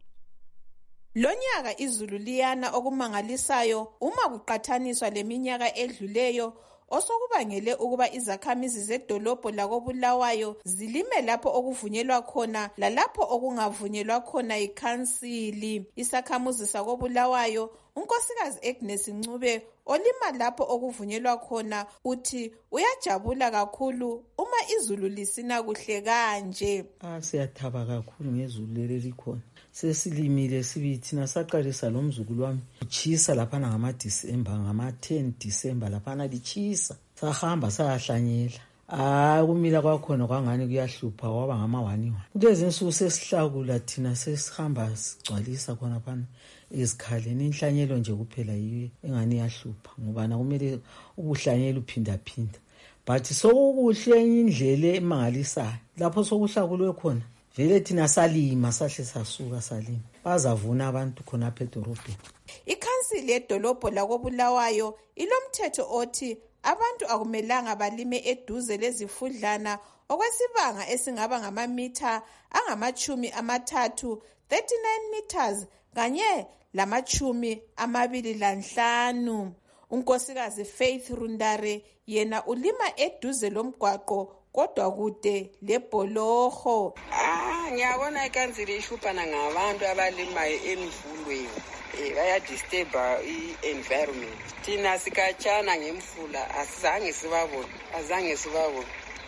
Lonyaka izulu liyana okumangalisayo uma kuqathaniswa leminyaka edluleyo osokubangele ukuba izakhamizi zedolobho lakoBulawayo zilime lapho okuvunyelwa khona lalapho okungavunyelwa khona ikhansili. Isakhamuzi sakoBulawayo unkosikazi Agnes Ncube olima lapho okuvunyelwa khona uthi uyajabula kakhulu uma izulu lisina kuhle kanje. Ah siyathaba kakhulu ngezulu leli likhona. Sesilimile sibithina saqalisa lo mzukulu wami uchisa lapha ngama December ngama ten December lapha lichisa sahamba sayahlanyela. Ah kumila kwakhona kwangani kuyahlupha waba ngama one one. Kulezi insuku sesihlakula thina sesihamba sigcwalisa khona phana ezikhaleni inhlanyelo nje kuphela yiyo engani yahlupha ngoba na kumele ukuhlanyela uphinda phinda. But sokuhle indlela emangalisayo lapho sokuhlakulwe khona vele thina salima sahle sasuka salima bazavuna abantu khona apha edolobheni. Ikhansili yedolobho lakoBulawayo ilomthetho othi abantu akumelanga balime eduze lezifudlana okwesibanga esingaba ngamamitha angamachumi amathathu thirty-nine meters kanye lamachumi amabili lanhlanu. Unkosikazi Faith Rundare yena ulima eduze lomgwaqo kodwa kude lebholoho. Ah ngiyabona ikhansili ishuphana ngabantu abalimayo emvulweni. Eh baya disturb i-environment. Thina sikatshana ngemfula asizange sibabone, azange sibabone.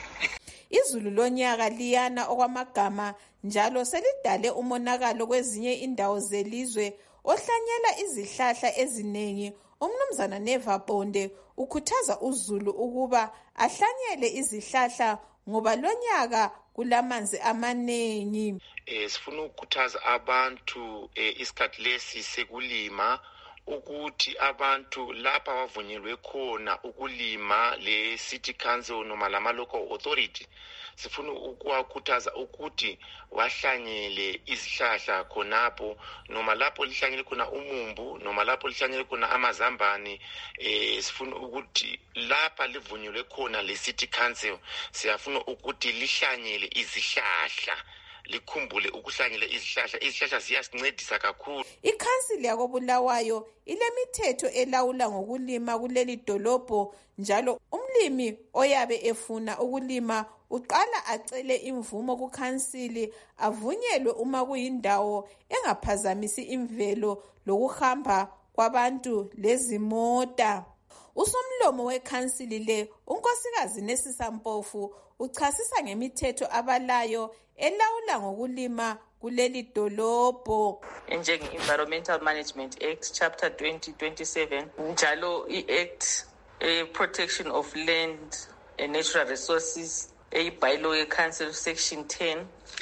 Izulu lonyaka liyana okwamagama njalo selidale umonakalo kwezinye indawo zelizwe ohlanyela izihlahla ezinengi. Umnumzana Neva Bonde ukhuthaza uzulu ukuba ahlanyele izihlahla ngoba lonyaka kulamanzi amanengi. Eh sifuna ukukhuthaza abantu eh, isikhathi lesi sekulima ukuthi abantu lapha bavunyelwe khona ukulima le city council noma lama local authority sifuna ukuwakhuthaza ukuthi wahlanyele izihlahla khonapho noma lapho lihlanyele khona umumbu noma lapho lihlanyele khona amazambane. Eh sifuna ukuthi lapha livunyelwe khona le city council siyafuna ukuthi lihlanyele izihlahla likhumbule ukuhlanyela izihlahla. Izihlahla ziyasincedisa kakhulu. Ikhansili yakoBulawayo ilemithetho elawula ngokulima kuleli dolobho, njalo umlimi oyabe efuna ukulima uqala acele imvumo kukhansili avunyelwe uma kuyindawo engaphazamisi imvelo lokuhamba kwabantu lezimota. Usomlomo wekhansili le, unkosikazi Nesisa Mpofu, uchasisa ngemithetho abalayo elawula ngokulima kuleli dolobho. Njenge-Environmental Management Act chapter twenty twenty-seven, njalo i-Act a Protection of Land and Natural Resources, eyi-bylaw ye-council section ten,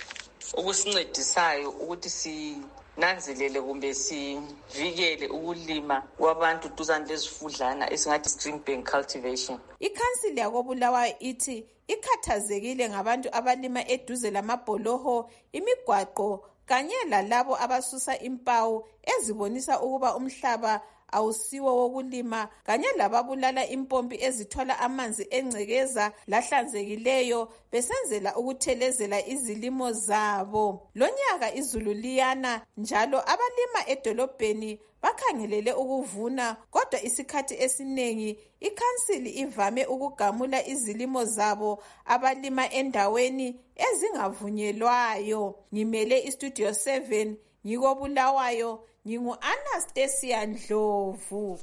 ukusincedisayo ukuthi si nanzelele kumbe sivikele ukulima kwabantu duzane lezifudlana esingathi stream bank cultivation. Ikhansili yakoBulawayo ithi ikhathazekile ngabantu abalima eduze lamabholoho, imigwaqo kanye lalabo abasusa impawu ezibonisa ukuba umhlaba awusiwo wokulima, kanye lababulala impompi ezithola amanzi engcekeza lahlanzekileyo besenzela ukuthelezela izilimo zabo. Lonyaka izulu liyana, njalo abalima edolobheni bakhangelele ukuvuna, kodwa isikhathi esiningi ikhansili ivame ukugamula izilimo zabo abalima endaweni ezingavunyelwayo. Ngimele istudio seven ngikoBulawayo, ngingu-Anastasia Ndlovu.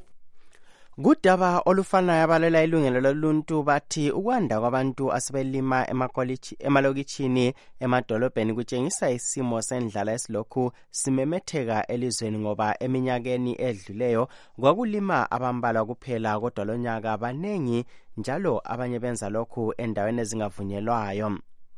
Kudaba olufanayo abalela ilungelo loluntu bathi ukwanda kwabantu asebelima emalokitshini emadolobheni kutshengisa isimo sendlala esilokhu simemetheka elizweni, ngoba eminyakeni edluleyo kwakulima abambalwa kuphela, kodwa lonyaka banengi, njalo abanye benza lokhu endaweni ezingavunyelwayo.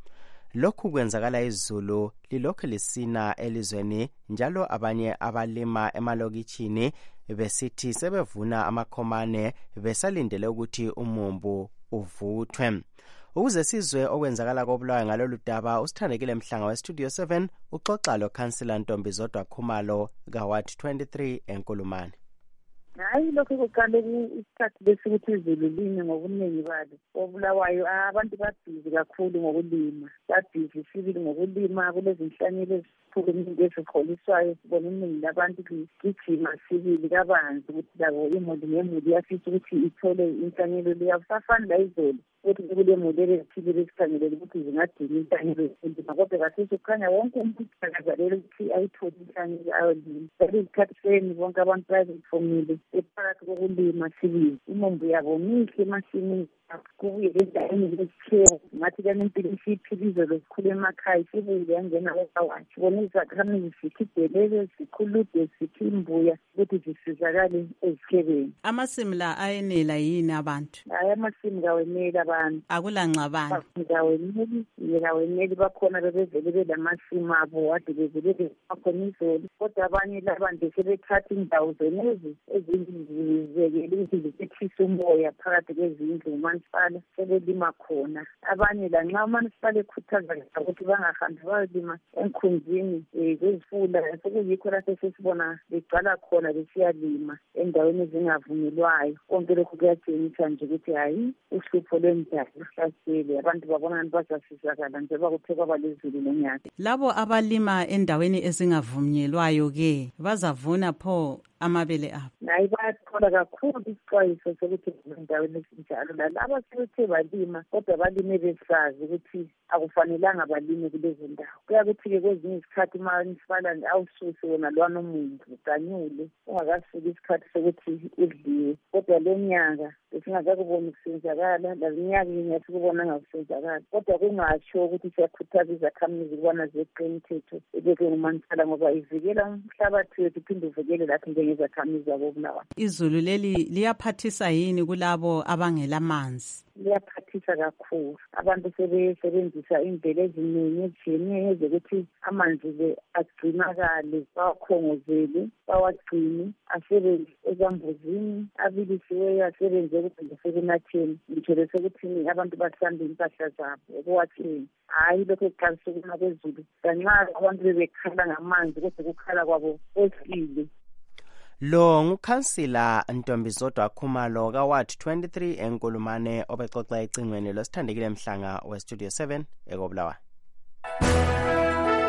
Lokhu kwenzakala izulu lilokhu lisina elizweni, njalo abanye abalima emalokitshini besithi sebevuna amakhomane besalindele ukuthi umumbu uvuthwe. Ukuze sizwe okwenzakala koBulawayo ngalolu daba, usithandekile Mhlanga westudio seven uxoxa lo Councillor Ntombizodwa Khumalo kaWard twenty-three eNkulumane. Hayi, lokho kuqale isikhathi besikuthi izulu line ngobuningi balo. koBulawayo abantu babhizi kakhulu ngokulima, babhizi sibili ngokulima. Kulezinhlanyelo ezikhulu ezikholiswayo, sibona iningi labantu ligijima sibili kabanzi ukuthi labo imuli ngemuli iyafisa ukuthi ithole inhlanyelo leyo. Akusafani la izolo ukuthi kule muli ezithile ezikhangelele ukuthi zingadinga inhlanyelo ezinzima, kodwa kathesi kukhanya wonke umuntu uthakazelela ukuthi ayithole inhlanyelo ayolima. Lezi izikhathi seni bonke abantu bazifomile ephakathi kokulima sibili. Imombo yabo mihle emasimini, kubuye endaweni zesithelo ngathi kanempilo isiphilizo lesikhulu emakhaya, sibuye yangena koBulawayo sibona izakhamizi zikhibhelele, zikhulude, zikimbuya ukuthi zisizakale ezithebeni. Amasimu la ayenela yini abantu? Hayi, amasimu kaweneli abantu, akulancabani kaweneli kaweneli bakhona bebevele belamasimu abo ade bevele bakhona izolo, kodwa abanye labanje sebethatha indawo zenezi ezizekele ukuthi zisethisa umoya phakathi kwezindlu umanisipala sebelima khona. Abanye lanxa umanisipala ekhuthaza ukuthi bangahambi bayolima enkhunzini zezifula, sekuyikho lapho sesibona begcwala khona besiyalima endaweni ezingavunyelwayo. Konke lokhu kuyatshengisa nje ukuthi hayi, uhlupho lwendalo luhlasele abantu, babona bazasizakala njengoba kuthe kwaba lezulu lonyaka. Labo abalima endaweni ezingavunyelwayo ke bazavuna pho amabele abo? Nayi bayathola kakhulu isixwayiso sokuthi endaweni ezinjalo, lalabo sebethe balima kodwa balime besazi ukuthi akufanelanga balime kulezo ndawo. Kuyakuthi-ke kwezinye izikhathi umanisipala awususe wona lwana umuntu uganyule ungakafiki isikhathi sokuthi udliwe, kodwa lo nyaka besingakakuboni ukusenzakala, laminyaka inye sikubona ngakusenzakala, kodwa kungatsho ukuthi siyakhuthaza izakhamizi ukubana zeqe imithetho ebekwe ngumanisipala, ngoba ivikela umhlabathi wethu iphinde uvikele lathi njengezakhamizi zakoBulawayo. Izulu leli liyaphathisa yini kulabo abangela manzi? Liyaphathisa kakhulu. Abantu sebesebenzisa indlela eziningi ezitshiyeneyo zokuthi amanzi le agcinakale, bawakhongozele, bawagcine, asebenze ezambuzini, abilisiweyo asebenze ukuthi sekunatheni, ngitsho lesekuthini abantu bahlambe impahla zabo ekuwatheni. Hayi, lokho kuqalisa ukuna kwezulu. Kanxa abantu bebekhala ngamanzi kodwa ukukhala kwabo kwehlile. Lo ngukhansila Ntombizodwa Khumalo kaWard twenty-three eNkulumane obexoxa ecingweni losithandekile Mhlanga westudio seven ekoBulawayo.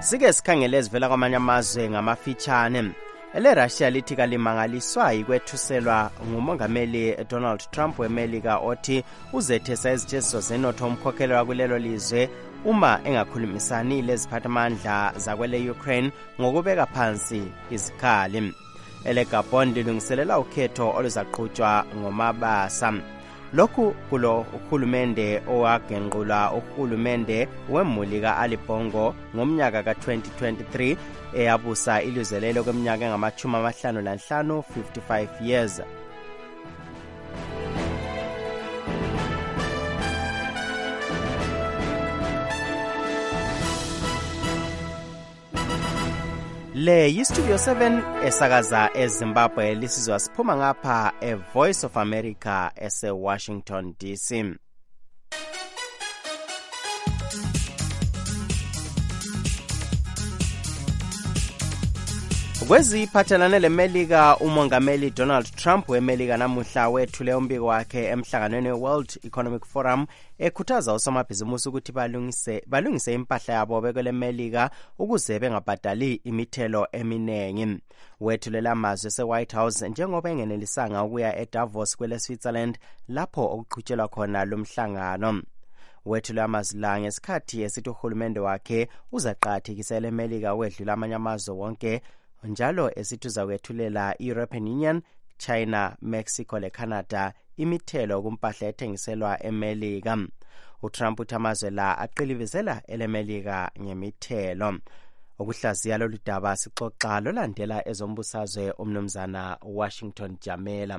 Sike sikhangele ezivela kwamanye amazwe ngamafitshane. EleRussia lithi kalimangaliswa yikwethuselwa ngumongameli Donald Trump weMelika othi uzethesa izithesiso zenotho umkhokheli wakulelo lizwe uma engakhulumisani leziphathamandla zakwele Ukraine ngokubeka phansi izikhali. EleGabon lilungiselela ukhetho oluzaqhutshwa ngomabasa. Lokhu kulo uhulumende owagenqula uhulumende wemuli ka-Ali Bongo ngomnyaka ka-twenty twenty-three eyabusa ilizwe lelo kweminyaka engamachumi amahlanu lanhlanu, fifty-five years. Le yiStudio seven esakaza eZimbabwe lisizwa siphuma ngapha eVoice of America ese-Washington D C. Kweziphathelane leMelika, umongameli Donald Trump weMelika namuhla wethule umbiko wakhe emhlanganweni we-World Economic Forum ekhuthaza usomabhizimusi ukuthi balungise balungise impahla yabo bekwele Melika ukuze bengabhadali imithelo eminengi. Wethulela amazwi ese-White House njengoba engenelisanga ukuya eDavos kwele Switzerland lapho okuqhutshelwa khona lo mhlangano. Wethule amazwi la ngesikhathi esithi uhulumende wakhe uzaqathekisela eMelika wedlula amanye amazwe wonke njalo esithi uzakwethulela i-European Union, China, Mexico leCanada imithelo kumpahla ethengiselwa eMelika. uTrump uthi amazwe la aqilibizela eleMelika ngemithelo. Ukuhlaziya lolu daba sixoxa lolandela ezombusazwe umnumzana Washington Jamela.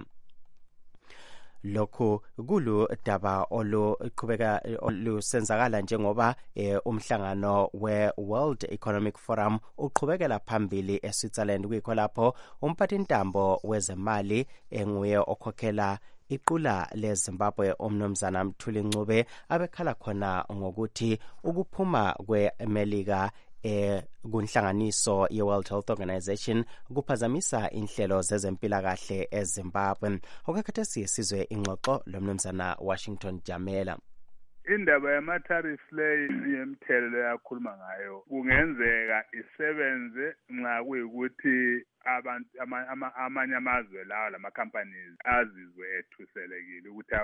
Lokhu kulu daba oluqhubeka olusenzakala njengoba eh, umhlangano we-World Economic Forum uqhubekela phambili eSwitzerland, kuyikho lapho umphathintambo wezemali enguye okhokhela iqula leZimbabwe umnumzana Mthuli Ncube abekhala khona ngokuthi ukuphuma kweMelika eh kunhlanganiso ye-World Health Organization kuphazamisa inhlelo zezempilakahle eZimbabwe. Okakhathesi isizwe ingxoxo lomnumzana Washington Jamela. Indaba yama-tariff leyi yemithelo yakhuluma ngayo kungenzeka isebenze nxa kuyikuthi abantu amanye amazwe lawa lama-companies azizwe ethuselekile ukuthi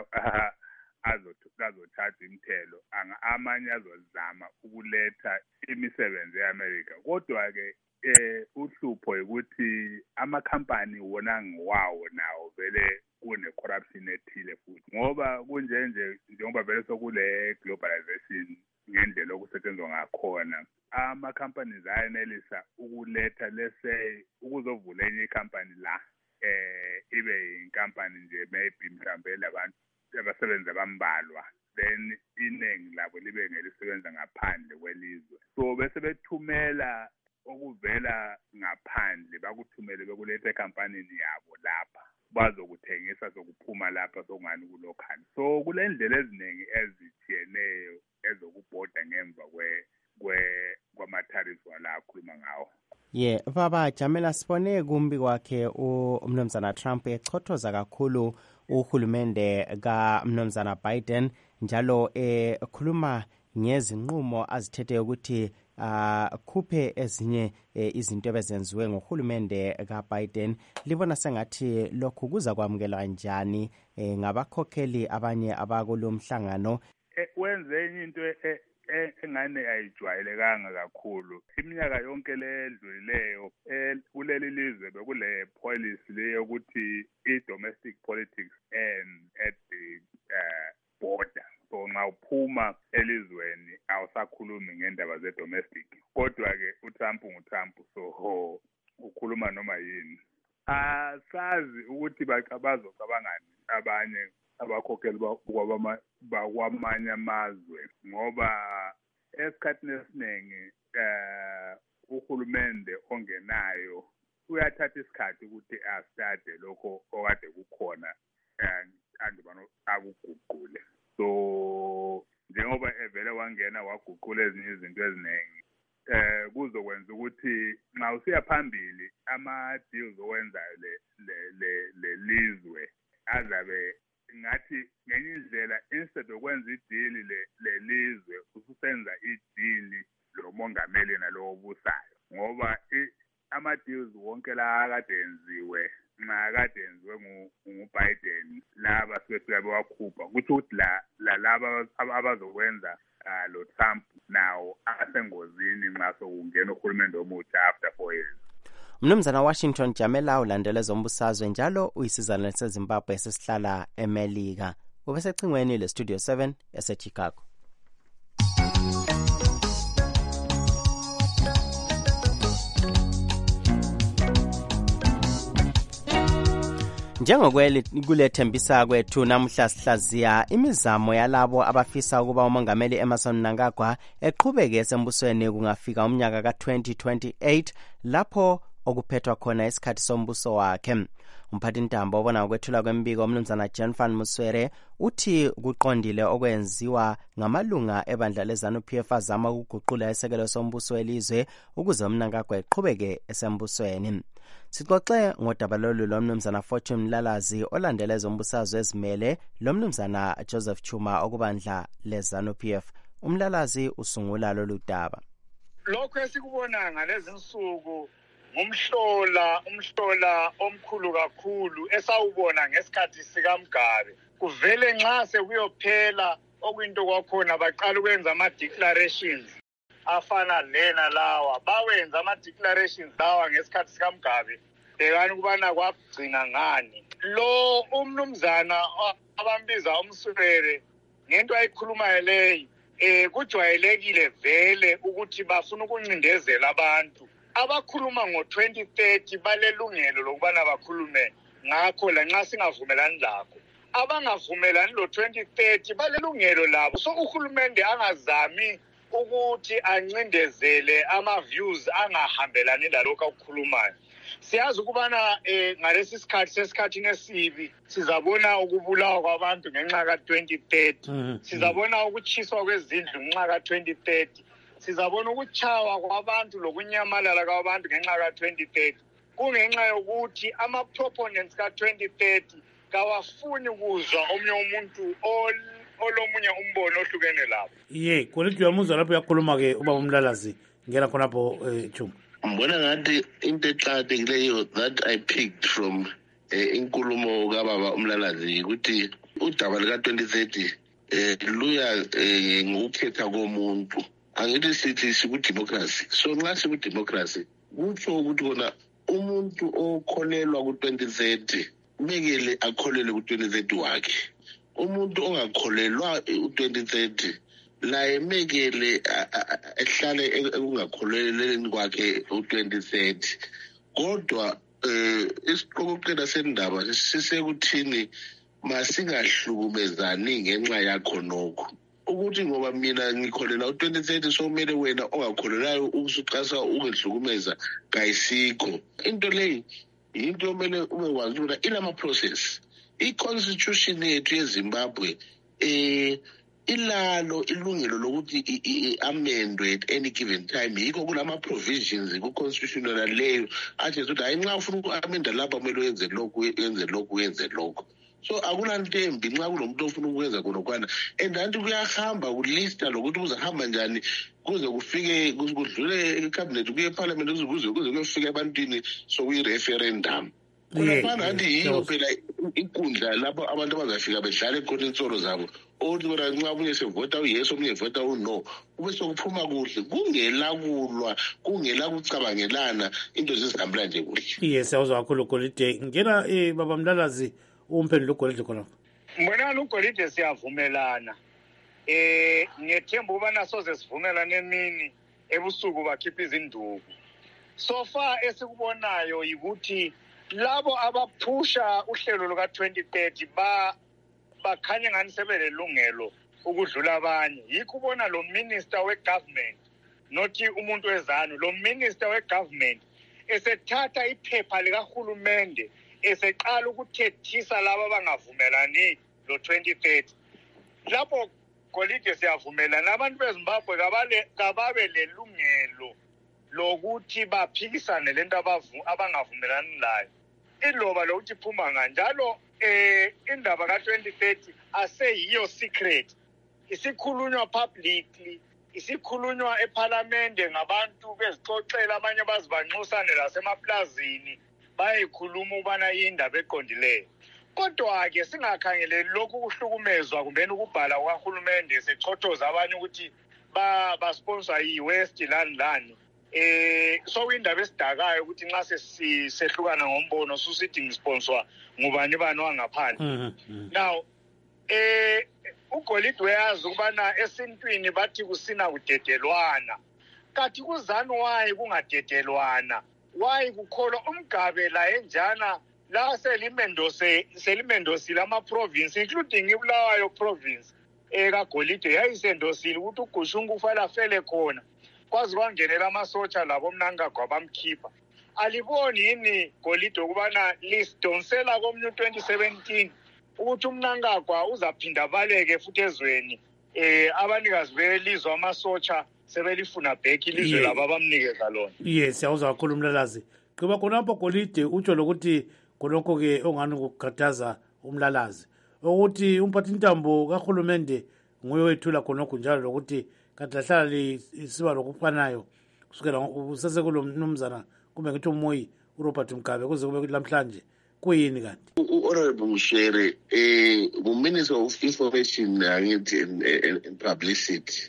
azothatha imithelo, amanye azozama ukuletha imisebenzi eAmerica. Kodwa-ke eh uhlupho ukuthi amakhampani wona ngwawo nawo vele kune-corruption ethile futhi, ngoba kunjenje njengoba vele sokule globalization ngendlela okusetshenzwa ngakhona, ama-companies ayenelisa ukuletha lese ukuzovula enye ikhampani la eh ibe inkampani nje maybe mhlambe labantu abasebenza bambalwa, then iningi labo libe ngelisebenza ngaphandle kwelizwe. So bese bethumela okuvela ngaphandle bakuthumele bekuletha ekampanini yabo lapha bazokuthengisa sokuphuma lapha sokungani kulokhani. So kule ndlela eziningi ezithiyeneyo ezokubhoda ngemva kwe kwe kwama-tariffs wala akhuluma ngawo. Ye baba Jamela, sibone kumbi kwakhe umnumzana Trump echothoza kakhulu uhulumende kaMnumzana Biden njalo ekhuluma ngezinqumo azithethe ukuthi akhuphe ezinye izinto ebezenziwe ngohulumende kaBiden. Libona sengathi lokhu kuza kwamukelwa njani ngabakhokheli abanye abakulomhlangano? Wenze enye into engane ayijwayelekanga kakhulu. Iminyaka yonke ledlulileyo kuleli lizwe bekule policy leyo ukuthi i-domestic politics and at the uh, border. So nxa uphuma elizweni awusakhulumi ngendaba ze-domestic. Kodwa-ke uTrump nguTrump, so ukhuluma noma yini. Asazi ukuthi bazocabangani abanye abakhokheli bakwamanye amazwe, ngoba esikhathini esiningi eh uhulumende ongenayo uyathatha isikhathi ukuthi astade lokho okade kukhona ande bano akuguqule. So njengoba evele wangena waguqula ezinye izinto eziningi, eh kuzokwenza ukuthi nxa usiya phambili ama-deals owenzayo le le lizwe azabe ngathi ngenye indlela instead okwenza idili le lelizwe ususenza idili lo mongameli nalowo kade yenziwe nxa kade yenziwe ngu-Biden laba sebefika bewakhupha kutho ukuthi la la laba abazokwenza lo Trump nawo asengozini nxa sokungena uhulumende omutsha after four years. Mnumzana Washington Jamela ulandele zombusazwe njalo uyisizana seZimbabwe esesihlala eMelika. Ubesecingweni le Studio seven eseChicago. Njengokweli kulethembisa kwethu namhla sihlaziya imizamo yalabo abafisa ukuba umongameli Emmerson Mnangagwa eqhubeke esembusweni kungafika umnyaka ka twenty twenty-eight lapho okuphethwa khona isikhathi sombuso wakhe. Umphathintambo obona ukwethula kwembiko umnumzana Jenfan Muswere uthi kuqondile okwenziwa ngamalunga ebandla leZANU-P F azama ukuguqula isekelo sombuso elizwe ukuze uMnangagwa eqhubeke esembusweni. Sixoxe ngodaba lolu lomnumzana Fortune Mlalazi olandele zombusazwe ezimele lomnumzana Joseph Chuma okubandla leZANU-P F. Umlalazi usungula lolu daba. Lokho esikubona ngalezi nsuku ngumhlola umhlola omkhulu kakhulu esawubona ngesikhathi sikaMgabe. Kuvele nxa sekuyophela okuyinto kwakhona baqala ukwenza ama declarations afana lena lawa bawenza ama declarations lawa ngesikhathi sikaMgabe bekani kubana kwagcina ngani lo umnumzana abambiza umsubere ngento ayikhulumayo leyo eh kujwayelekile vele ukuthi bafuna ukuncindezela abantu abakhuluma ngo twenty thirty balelungelo lokubana bakhulume ngakho la nxa singavumelani lakho abangavumelani lo twenty thirty balelungelo labo so uhulumende angazami ukuthi ancindezele ama views angahambelani lalokho akukhulumayo. Siyazi ukubana eh ngalesi sikhathi sesikhathini esibi sizabona ukubulawa kwabantu ngenxa ka twenty thirty mm -hmm. Sizabona ukuchiswa kwezindlu ngenxa ka twenty thirty sizabona ukuchawa kwabantu lokunyamalala kwabantu ngenxa ka twenty thirty kungenxa yokuthi ama proponents ka twenty thirty kawafuni kuzwa omnye umuntu olomunye umbono ohlukene lapho. Ye kwelithi uyamuzwa lapho yakhuluma ke uba umlalazi ngena khonapho Chuma. Mbona ngathi into eqhakathekileyo that I picked from inkulumo kababa umlalazi ukuthi udaba lika twenty thirty eh luya ngokukhetha komuntu. Angithi sithi sikudemocracy. So nxa sikudemocracy kutsho ukuthi kona umuntu okholelwa ku twenty thirty kumele akholelwe ku twenty thirty wakhe. Umuntu ongakholelwa u twenty thirty la emekele ehlale ekungakholeleni kwakhe u twenty thirty. Kodwa eh isiqokoqela sendaba sisekuthini masingahlukumezani ngenxa yakho nokho. Ukuthi ngoba mina ngikholela u twenty thirty so kumele wena ongakholelayo ukusuqasa ungehlukumeza kayisikho. Into leyi into omele ube wazi ukuthi ilama process. I-constitution yethu yeZimbabwe eh ilalo ilungelo lokuthi amendwe at any given time. Yikho kulama provisions ku-constitution leyo athi ukuthi hayi nxa ufuna uku-amenda lapha kumele uyenze lokhu uyenze lokhu uyenze lokhu. So akulantembi nxa kunomuntu ofuna ukwenza khonokwana and anti kuyahamba kulista lokuthi kuzahamba njani kuze kufike kudlule ecabinet kuye eparliament kuze kuze kuyofika ebantwini sokuyi-referendum. Kunaphana anti yiyo phela inkundla lapho abantu abazafika bedlale khona insolo zabo othi bona nxa bunye sevota uyeso omunye evota uno kube sokuphuma kuhle kungelakulwa kungela kucabangelana into zizihambela nje kuhle. Yes, siyawuzwa kakhulu Golide. Ngena eh baba Mlalazi umphendula uGolide khona. Mbona uGolide siyavumelana. Eh ngethemba ubana soze sivumelane emini ebusuku bakhipha izinduku. So far esikubonayo yikuthi labo abaphusha uhlelo luka twenty thirty ba bakhanye ngani sebelelungelo ukudlula abanye. Yikho ubona lo minister we government nothi umuntu wezanu lo minister we government esethatha iphepha lika hulumende eseqala ukuthethisa laba abangavumelani lo twenty thirty. Lapho Golide siyavumelana abantu beZimbabwe kabale kababe lelungelo lokuthi baphikisane lento abangavumelani layo. Iloba lokuthi phuma kanjalo eh indaba ka twenty thirty aseyiyo secret. Isikhulunywa publicly, isikhulunywa eParliament ngabantu bezixoxela abanye bazibanxusane lasemaplazini bayikhuluma ubana indaba eqondileyo. Kodwa-ke singakhangeleli lokhu kuhlukumezwa kumbeni ukubhala kwahulumende sechothoza abanye ukuthi basponsor yi-West lani lani. Eh so indaba esidakayo ukuthi nxa sehlukana ngombono susithi ngisponsor ngubani bani wangaphandle. Now eh uGolide uyazi ukubana esintwini bathi kusina kudedelwana. Kathi kuzani wayi kungadedelwana? Wayi kukholwa umgabe la enjana la selimendose selimendosile ama province including iBulawayo province eka Golide yayisendosile ukuthi uGushungu ufala fele khona. Kwazi kwangenela amasotsha labo Mnangagwa bamkhipha. Aliboni yini Golide ukubana lisdonsela komnye twenty seventeen ukuthi uMnangagwa uzaphinda baleke futhi ezweni eh abanikazi belizwe amasotsha sebelifuna back ilizwe laba bamnikeza lona. Yes, yawuza kakhulu Mlalazi. Kuba khonapho Golide utsho lokuthi konoko ke ongani ukukhathaza uMlalazi ukuthi umphathi intambo kahulumende nguye wethula khonoko njalo lokuthi kahlahlala lisiba lokufanayo kusukela usase kulo mnumzana kumbe ngithi umoyi uRobert Mugabe kuze kube lamhlanje kuyini kanti Honorable Mushere eh the Minister of Information and, and Publicity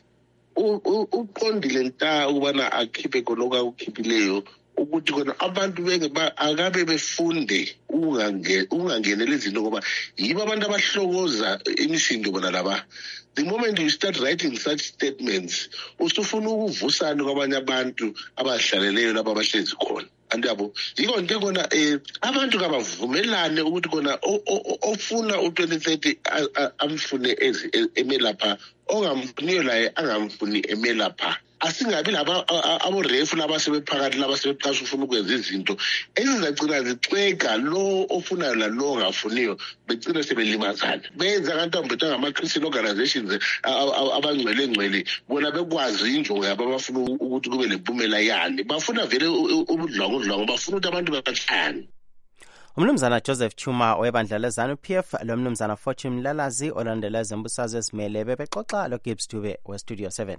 uqondile nta ubana akhiphe konoko ukukhiphileyo ukuthi kona abantu beke akabe befunde ungangenela izinto ngoba yibo abantu abahlokoza imisindo bona laba. The moment you start writing such statements usufuna ukuvusana kwabanye abantu abahlaleleyo lapha abahlezi khona. Andiyabo yiko nje kona eh abantu kabavumelane ukuthi kona ofuna u twenty thirty amfune ezi emelapha ongamfuniyo la angamfuni emelapha. Asingabi laba aborefu labasebephakathi labasebeqasha ufuna ukwenza izinto ezizacina zicwega lo ofunayo la lo ongafuniyo becina sebelimazana benza kantombe ngama-Christian organizations abangcwele ngcwele bona bekwazi injongo yabo abafuna ukuthi kube lempumela yani bafuna vele ubudlongo udlongo bafuna ukuthi abantu bahlane. Umnumzana Joseph Chuma webandla lezanu P F lo mnumzana Fortune Mlalazi olandela ezembusazwe esimele bebexoxa lo Gibbs Dube we Studio seven.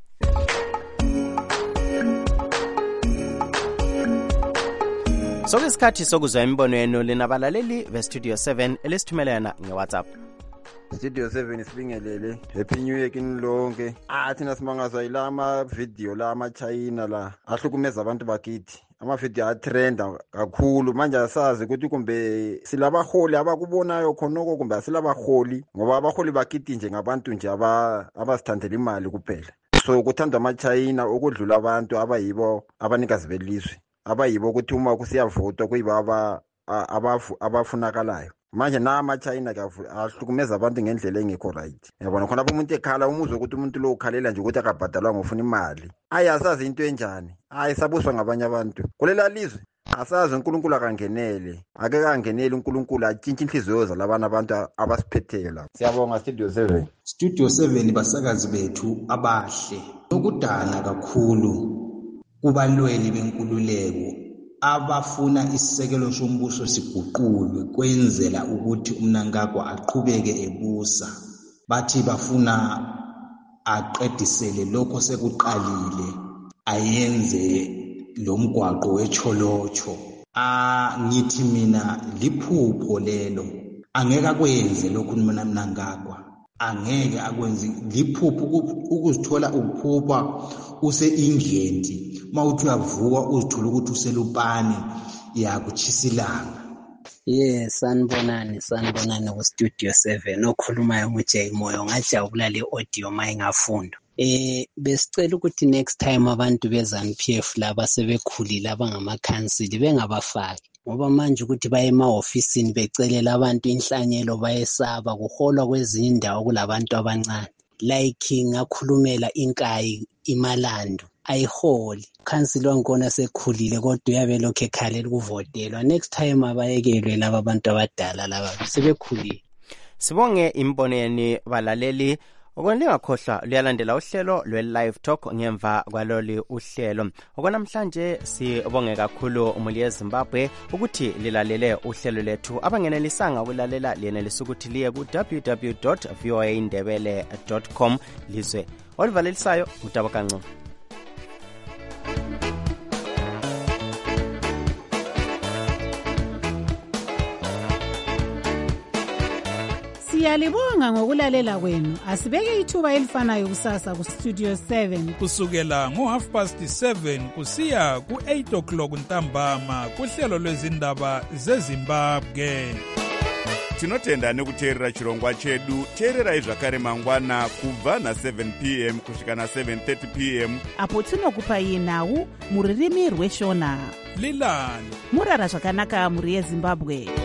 Sokusikhathi sokuzwa imibono yenu linabalaleli be-Studio seven elisithumelana nge-WhatsApp. Studio seven sibingelele happy new year kini lonke. Ah thina simangazwa ila ama video la ama China la ahlukumeza abantu bakithi. Ama video atrenda kakhulu manje asazi ukuthi kumbe silabaholi abakubonayo khonoko kumbe asilabaholi ngoba abaholi bakithi nje ngabantu nje aba abasithandela imali kuphela. So kuthanda ama China ukudlula abantu abayibo abanikazi belizwe. Abayibo ukuthi uma kusiyavotwa kuyibaba abafunakalayo manje nama China ahlukumeza abantu ngendlela engekho right. Yabona khona umuntu ekhala umuzwe ukuthi umuntu lo ukhalela nje ukuthi akabhadalwa ngofuna imali ayasazi into enjani ayisabuswa ngabanye abantu kulela lizwe asazi uNkulunkulu akangenele ake kangenele uNkulunkulu atshintshe inhliziyo zalabana abantu abasiphetheyo la. Siyabonga Studio seven. Studio seven basakazi bethu abahle okudana kakhulu kubalweli benkululeko abafuna isisekelo sombuso siguqulwe kwenzela ukuthi uMnangagwa aqhubeke ebusa bathi bafuna aqedisele lokho sekuqalile ayenze lo mgwaqo wecholocho. Ah ngithi mina liphupho lelo angeke akwenze lokhu uMnangagwa angeke akwenze liphupho ukuzithola ukuphupha use England mawuthi uyavuka uzithola ukuthi uselupane yakuchisilanga. Yes, sanibonani sanibonani ku Studio seven okhulumayo nguJay Moyo ngajabula le audio mayingafunda. Eh besicela ukuthi next time abantu beZANU P F laba sebekhulile abangama council bengabafaki ngoba manje ukuthi baye ema-ofisini becelela abantu inhlanyelo bayesaba kuholwa kwezinye indawo kulabantu abancane like ngakhulumela inkayi imalando ayiholi council wankona sekhulile kodwa uyabe lokho ekhalela ukuvotelwa next time abayekelwe laba abantu abadala laba sebekhulile. Sibonge imboneni balaleli okwelingakhohlwa luyalandela uhlelo lwe-live talk ngemva kwaloli uhlelo. Okwanamhlanje sibonge kakhulu umuli yeZimbabwe ukuthi lilalele uhlelo lethu abangenelisanga ukulalela liyenelisa ukuthi liye ku w w w dot voa indebele dot com lizwe olivalelisayo utabakancu. Siyalibonga ngokulalela kwenu. Asibeke ithuba elifanayo kusasa ku Studio seven kusukela ngo half past seven kusiya ku eight o'clock ntambama kuhlelo lwezindaba zeZimbabwe. Tinotenda nekuteerera chirongwa chedu. Teererai zvakare mangwana kubva na seven p m kusvika na seven thirty p m apo tinokupai nhau muririmi rweshona. Lilani murara zvakanaka muri yeZimbabwe.